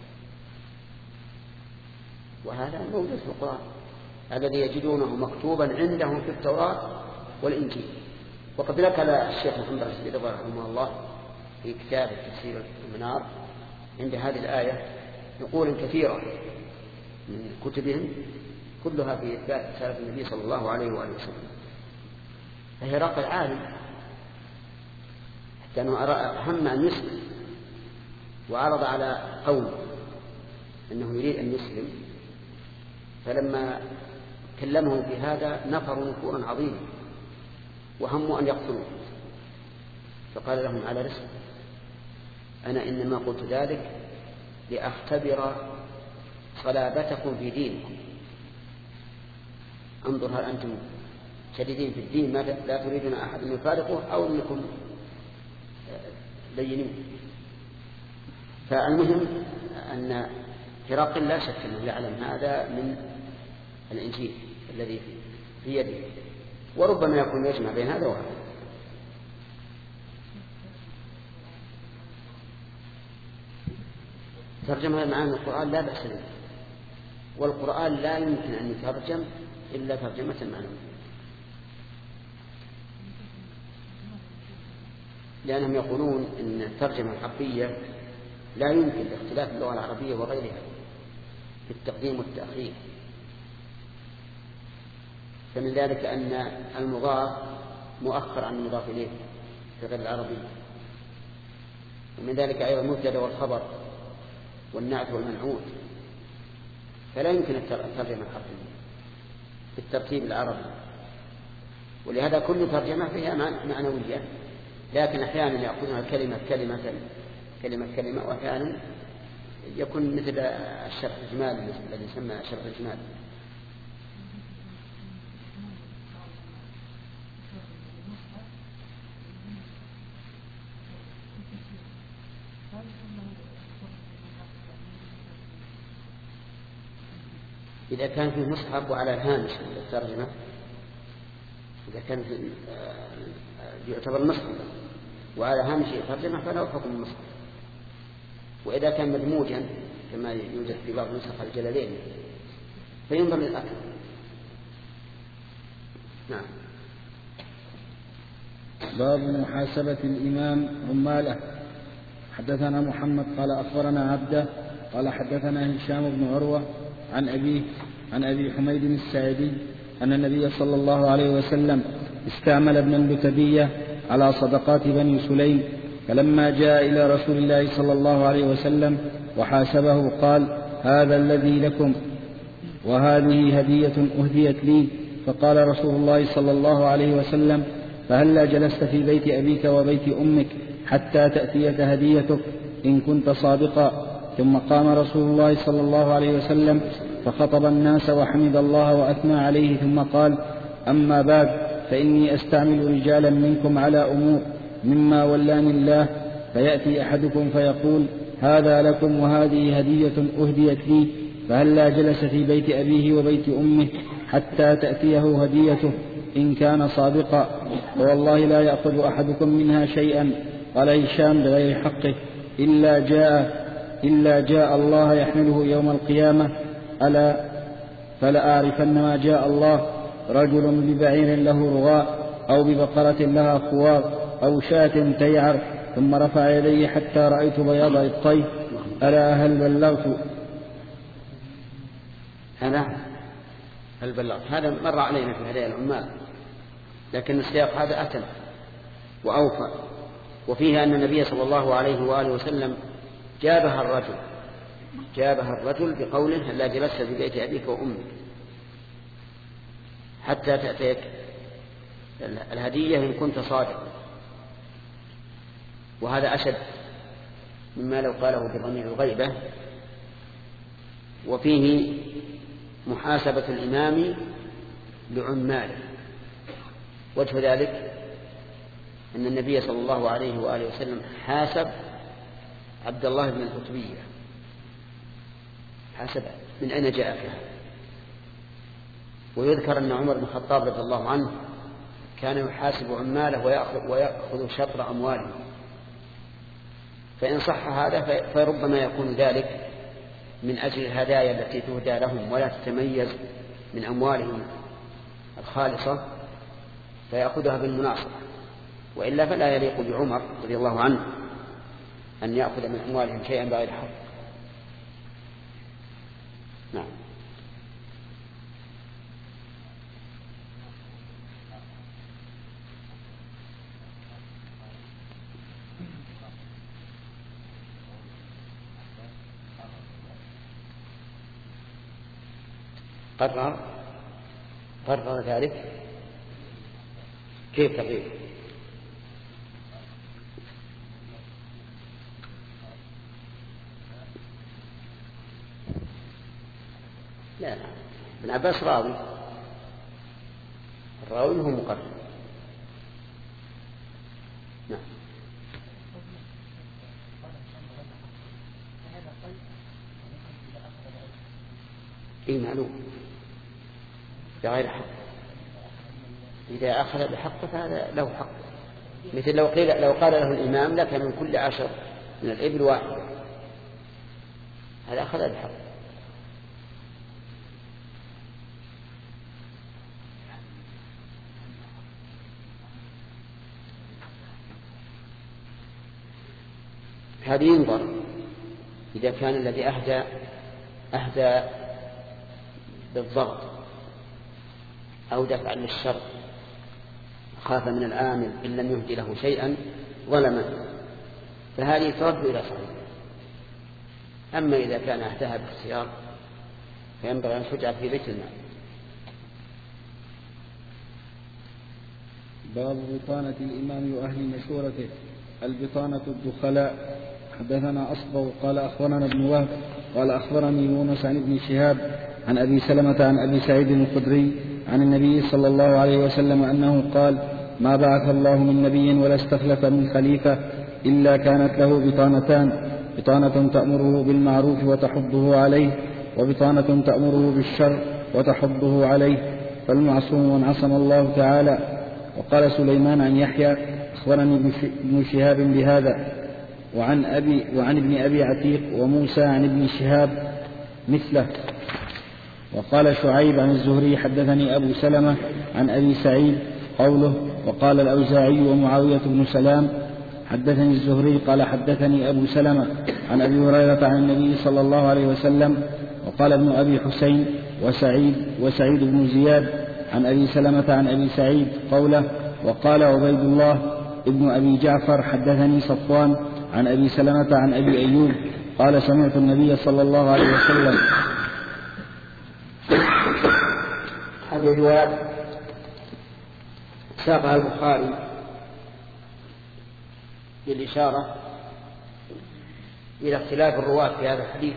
Speaker 1: وهذا موجود في القرآن الذي يجدونه مكتوبا عندهم في التوراة والإنجيل. وقد ذكر الشيخ محمد رشيد رحمه الله في كتاب تفسير المنار عند هذه الآية نقول كثيرة من كتبهم كلها في إثبات رسالة النبي صلى الله عليه وآله وسلم. فهرقل عالم حتى أنه هم أن يسلم وعرض على قوم أنه يريد أن يسلم، فلما كلمهم بهذا نفروا نفورا عظيما وهموا أن يقتلوه، فقال لهم على رسل أنا إنما قلت ذلك لأختبر صلابتكم في دينكم، انظر هل أنتم شديدين في الدين ما لا تريدون أحد أن يفارقه أو أنكم لينين. فالمهم أن هرقل لا شك أنه يعلم هذا من الإنجيل الذي في يده، وربما يكون يجمع بين هذا وهذا. ترجمة معاني القرآن لا بأس به، والقرآن لا يمكن أن يترجم إلا ترجمة معنوية، لأنهم يقولون أن الترجمة الحرفية لا يمكن لاختلاف اللغة العربية وغيرها في التقديم والتأخير، فمن ذلك أن المضاف مؤخر عن المضاف إليه في غير العربية، ومن ذلك أيضا المبتدأ والخبر والنعت والمنعوت، فلا يمكن الترجمة الحرفية في الترتيب العربي، ولهذا كل ترجمة فيها معنوية، لكن أحيانا يأخذون الكلمة كلمة كلمة كلمة وأحيانا يكون مثل الشرح الإجمالي الذي يسمى الشرح الإجمالي. إذا كان في مصحف وعلى الهامش الترجمة، إذا كان في يعتبر مصحف وعلى هامش الترجمة فله حكم المصحف، وإذا كان مدموجا كما يوجد في بعض نسخ الجلالين فينظر للأكل. نعم.
Speaker 2: باب محاسبة الإمام عماله. حدثنا محمد قال أخبرنا عبده قال حدثنا هشام بن عروة عن أبيه عن أبي حميد الساعدي أن النبي صلى الله عليه وسلم استعمل ابن اللتبية على صدقات بني سليم، فلما جاء إلى رسول الله صلى الله عليه وسلم وحاسبه قال: هذا الذي لكم وهذه هدية أهديت لي. فقال رسول الله صلى الله عليه وسلم: فهلا جلست في بيت أبيك وبيت أمك حتى تأتيك هديتك إن كنت صادقا. ثم قام رسول الله صلى الله عليه وسلم فخطب الناس وحمد الله وأثنى عليه، ثم قال: أما بعد، فإني أستعمل رجالا منكم على أمور مما ولاني الله، فيأتي أحدكم فيقول: هذا لكم وهذه هدية أهديت لي، فهلا جلس في بيت أبيه وبيت أمه حتى تأتيه هديته إن كان صادقا، فوالله لا يأخذ أحدكم منها شيئا. قال هشام بغير حقه: إلا جاء إلا جاء الله يحمله يوم القيامة، ألا فلأعرفن ما جاء الله: رجل ببعير له رغاء أو ببقرة لها خوار أو شاة تيعر. ثم رفع يديه حتى رأيت بياض إبطيه: ألا هل بلغت؟
Speaker 1: هذا هل بلغت؟ هذا مر علينا في هدايا العمال، لكن السياق هذا أتم وأوفى. وفيه أن النبي صلى الله عليه وآله وسلم جابها الرجل جابها الرجل بقوله هلا جلست في بيت أبيك وأمك حتى تأتيك الهدية إن كنت صادقا. وهذا أشد مما لو قاله بضمير الغيبة. وفيه محاسبة الإمام لعماله. وجه ذلك أن النبي صلى الله عليه وآله وسلم حاسب عبد الله بن العتبية، حاسب من أين جاء فيها. ويذكر أن عمر بن الخطاب رضي الله عنه كان يحاسب عماله ويأخذ, ويأخذ شطر أمواله، فإن صح هذا فربما يكون ذلك من أجل الهدايا التي تهدى لهم ولا تتميز من أموالهم الخالصة فيأخذها بالمناصرة، وإلا فلا يليق بعمر رضي الله عنه أن يأخذ من أموالهم شيئا بغير حق. نعم. قرر قرر ذلك. كيف تقرير؟ لا لا ابن عباس راوي، الراوي هو مقرر. نعم. اي معلوم بغير حق. إذا أخذ بحقه فهذا له حق، مثل لو قيل لو قال له الإمام لك من كل عشر من الإبل واحد، هذا أخذ بحق. هذه ينظر إذا كان الذي أهدى أهدى بالضغط أو دفع للشر، خاف من العامل إن لم يهدي له شيئا ظلما، فهذه ترد إلى صاحبه. أما إذا كان أهداها باختيار فينبغي أن تجعل في بيت المال.
Speaker 2: باب بطانة الإمام وأهل مشورته. البطانة الدخلاء. حدثنا أصبغ قال أخبرنا ابن وهب قال أخبرني يونس عن ابن شهاب عن أبي سلمة عن أبي سعيد الخدري عن النبي صلى الله عليه وسلم أنه قال: ما بعث الله من نبي ولا استخلف من خليفة إلا كانت له بطانتان، بطانة تأمره بالمعروف وتحضه عليه، وبطانة تأمره بالشر وتحضه عليه، فالمعصوم من عصم الله تعالى. وقال سليمان عن يحيى: أخبرني ابن شهاب بهذا، وعن, أبي وعن ابن أبي عتيق وموسى عن ابن شهاب مثله. وقال شعيب عن الزهري: حدثني أبو سلمة عن أبي سعيد قوله. وقال الأوزاعي ومعاوية بن سلام: حدثني الزهري قال حدثني أبو سلمة عن أبي هريرة عن النبي صلى الله عليه وسلم. وقال ابن أبي حسين وسعيد وسعيد بن زياد عن أبي سلمة عن أبي سعيد قوله. وقال عبيد الله ابن أبي جعفر: حدثني صفوان عن أبي سلمة عن أبي أيوب قال: سمعت النبي صلى الله عليه وسلم.
Speaker 1: هذه الروايات ساقها البخاري بالإشارة إلى اختلاف الرواة في هذا الحديث،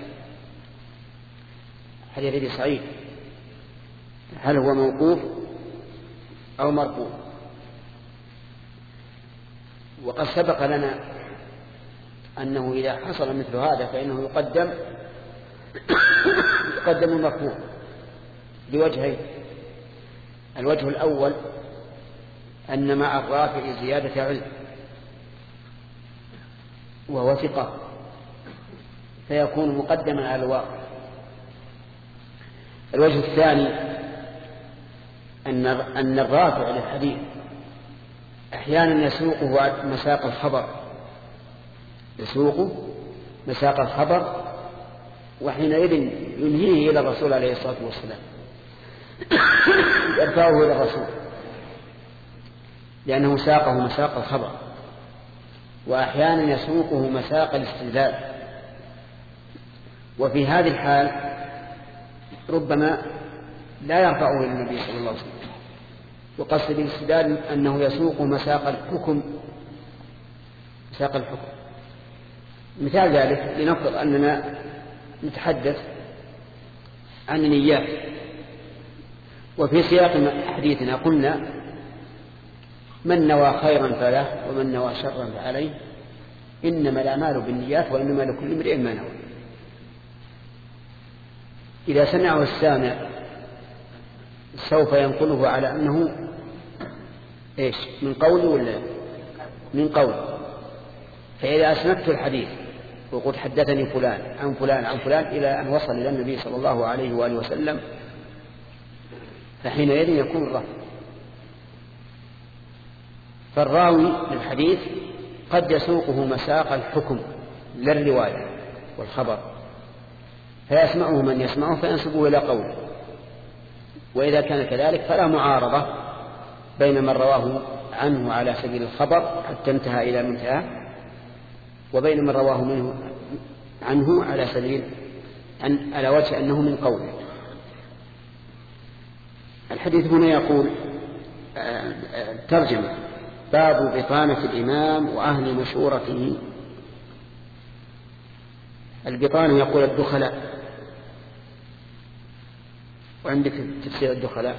Speaker 1: حديث أبي سعيد، هل هو موقوف أو مرفوع. وقد سبق لنا أنه إذا حصل مثل هذا فإنه يقدم يقدم المرفوع لوجهين. الوجه الأول أن مع الرافع زيادة علم وهو ثقة فيكون مقدما على الواقع. الوجه الثاني أن أن الرافع للحديث أحيانا يسوقه مساق الخبر يسوقه مساق الخبر وحينئذ ينهيه إلى الرسول عليه الصلاة والسلام. يرفعه إلى الرسول لأنه ساقه مساق الخبر، وأحيانا يسوقه مساق الاستدلال. وفي هذه الحال ربما لا يرفعه إلى النبي صلى الله عليه وسلم، وقصد الاستدلال أنه يسوق مساق الحكم مساق الحكم. مثال ذلك لنفرض أننا نتحدث عن النيات، وفي سياق حديثنا قلنا من نوى خيرا فله ومن نوى شرا فعليه، إنما الأعمال بالنيات وإنما لكل امرئ ما نوى. إذا سمعه السامع سوف ينقله على أنه إيش من قول ولا من قول. فإذا أسندت الحديث وقلت حدثني فلان عن فلان عن فلان إلى أن وصل إلى النبي صلى الله عليه وآله وسلم، فحينئذ يكون الرفع. فالراوي للحديث قد يسوقه مساق الحكم للرواية والخبر، فيسمعه من يسمعه فينسبه إلى قوله. وإذا كان كذلك فلا معارضة بين من رواه عنه على سبيل الخبر حتى انتهى إلى منتهى، وبين من رواه منه عنه على سبيل عن على وجه أنه من قوله. الحديث هنا يقول ترجمة: باب بطانة الإمام وأهل مشورته. البطانة يقول الدخلاء، وعندك تفسير الدخلاء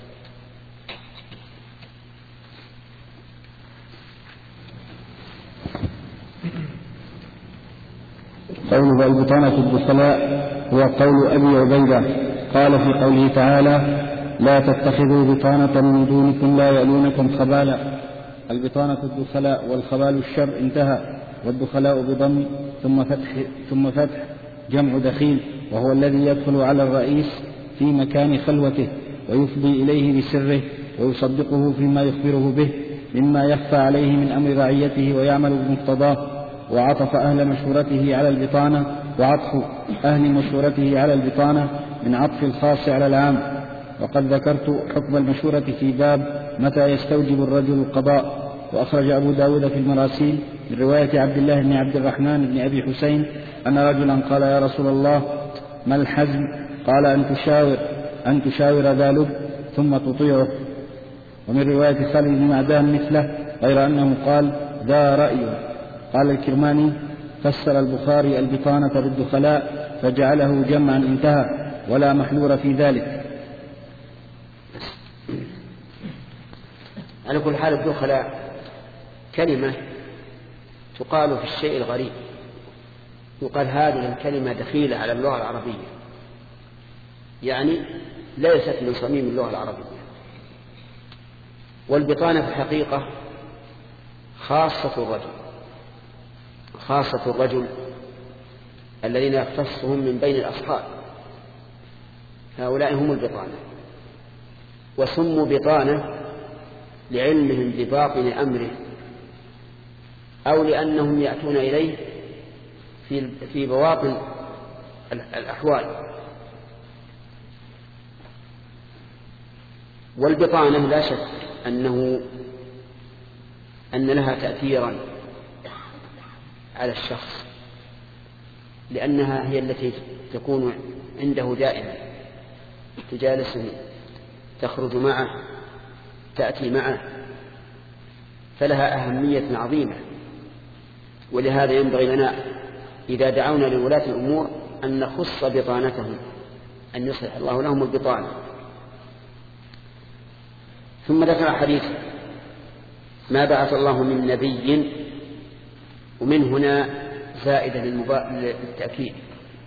Speaker 2: قوله البطانة الدخلاء هو قول أبي عبيدة قال في قوله تعالى: لا تتخذوا بطانة من دونكم لا يألونكم خبالا. البطانة الدخلاء والخبال الشر انتهى. والدخلاء بضم ثم فتح, ثم فتح جمع دخيل، وهو الذي يدخل على الرئيس في مكان خلوته ويفضي إليه بسره ويصدقه فيما يخبره به مما يخفى عليه من أمر رعيته ويعمل بمقتضاه. وعطف أهل مشورته على البطانة، وعطف أهل مشورته على البطانة من عطف الخاص على العام. وقد ذكرت حكم المشورة في باب متى يستوجب الرجل القضاء. وأخرج أبو داود في المراسيل من رواية عبد الله بن عبد الرحمن بن أبي حسين أن رجلا قال: يا رسول الله ما الحزم؟ قال: أن تشاور أن تشاور ذا لب ثم تطيعه. ومن رواية خالد بن معدان مثله غير أنه قال: ذا رأي. قال الكرماني: فسر البخاري البطانة بالدخلاء فجعله جمعا انتهى، ولا محلور في ذلك.
Speaker 1: على كل حال الدخلاء كلمة تقال في الشيء الغريب، يقال هذه الكلمة دخيلة على اللغة العربية، يعني ليست من صميم اللغة العربية. والبطانة في الحقيقة خاصة الرجل خاصة الرجل الذين يختصهم من بين الأصحاب، هؤلاء هم البطانة. وسموا بطانة لعلمهم بباطن أمره، أو لأنهم يأتون إليه في في بواطن الأحوال. والبطانة لا شك أنه أن لها تأثيرا على الشخص، لأنها هي التي تكون عنده دائما، تجالسه، تخرج معه، تأتي معه، فلها أهمية عظيمة. ولهذا ينبغي لنا إذا دعونا لولاة الأمور أن نخص بطانتهم، أن يصلح الله لهم البطانة. ثم ذكر حديث ما بعث الله من نبي، ومن هنا زائدة للتأكيد،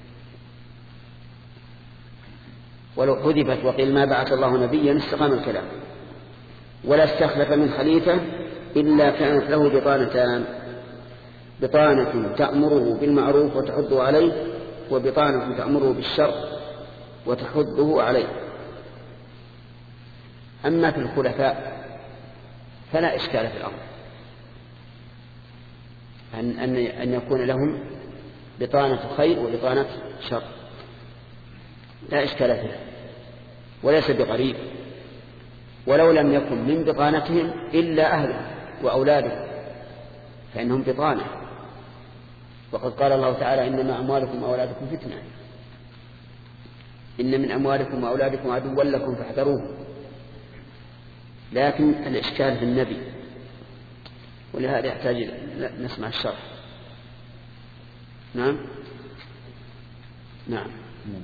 Speaker 1: ولو حذفت وقيل ما بعث الله نبيا استقام الكلام. ولا استخلف من خليفة إلا كانت له بطانتان: بطانة تأمره بالمعروف وتحضه عليه، وبطانة تأمره بالشر وتحضه عليه. أما في الخلفاء فلا إشكال في الأمر أن, أن, أن يكون لهم بطانة خير وبطانة شر، لا إشكال فيها. وليس بغريب، ولو لم يكن من بطانتهم إلا أهله وأولادهم فإنهم بطانة. وقد قال الله تعالى إنما أموالكم وأولادكم فتنة، إن من أموالكم وأولادكم عدوا لكم فاحذروه. لكن الإشكال في النبي، ولهذا يحتاج نسمع الشرح. نعم نعم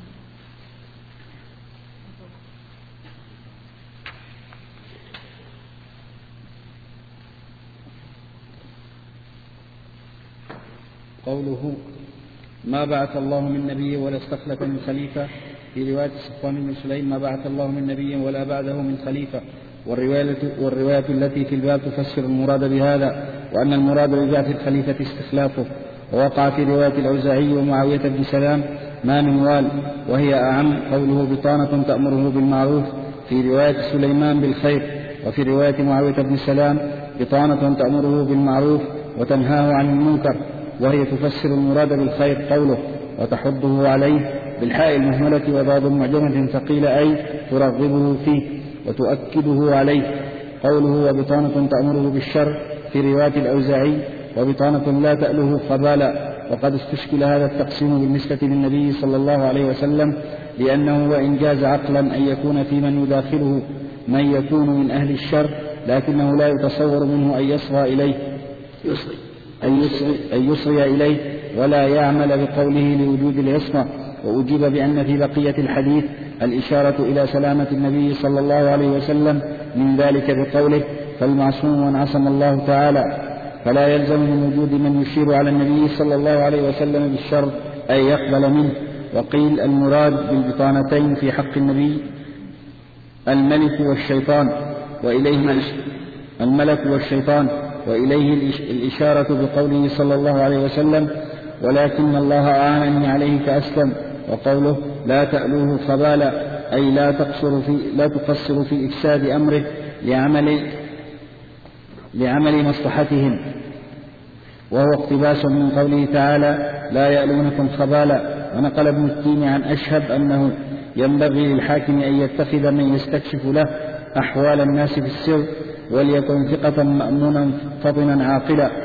Speaker 2: قوله ما بعث الله من نبي ولا استخلف من خليفة، في رواية صفوان بن سليم ما بعث الله من نبي ولا بعده من خليفة. والرواية, والرواية التي في الباب تفسر المراد بهذا، وأن المراد ببعث الخليفة استخلافه. ووقع في رواية الأوزاعي ومعاوية بن سلام ما من وال، وهي أعم، قوله بطانة تأمره بالمعروف، في رواية سليمان بالخير. وفي رواية معاوية بن سلام بطانة تأمره بالمعروف وتنهاه عن المنكر، وهي تفسر المراد بالخير، قوله وتحضه عليه بالحاء المهملة وضاد معجمة ثقيل أي ترغبه فيه وتؤكده عليه، قوله وبطانة تأمره بالشر، في رواية الأوزاعي وبطانة لا تأله خبالا. وقد استشكل هذا التقسيم بالنسبة للنبي صلى الله عليه وسلم، لأنه وإن جاز عقلا أن يكون في من يداخله من يكون من أهل الشر، لكنه لا يتصور منه أن يصغى إليه
Speaker 1: يصغي
Speaker 2: أن يصغي, أن يصغي إليه ولا يعمل بقوله لوجود العصمة. وأجيب بأن في بقية الحديث الإشارة إلى سلامة النبي صلى الله عليه وسلم من ذلك بقوله فالمعصوم من عصم الله تعالى، فلا يلزم من وجود من يشير على النبي صلى الله عليه وسلم بالشر أن يقبل منه. وقيل المراد بالبطانتين في حق النبي الملك والشيطان وإليه الملك والشيطان وإليه الإشارة بقوله صلى الله عليه وسلم ولكن الله أعانني عليه فأسلم. وقوله لا تألوه خبالا أي لا تقصر في, لا تقصر في إفساد أمره لعمل, لعمل مصلحتهم، وهو اقتباس من قوله تعالى لا يألونكم خبالا. ونقل ابن التين عن أشهب أنه ينبغي للحاكم أن يتخذ من يستكشف له أحوال الناس في السر، وليكن ثقة مأمونا فطنا عاقلا.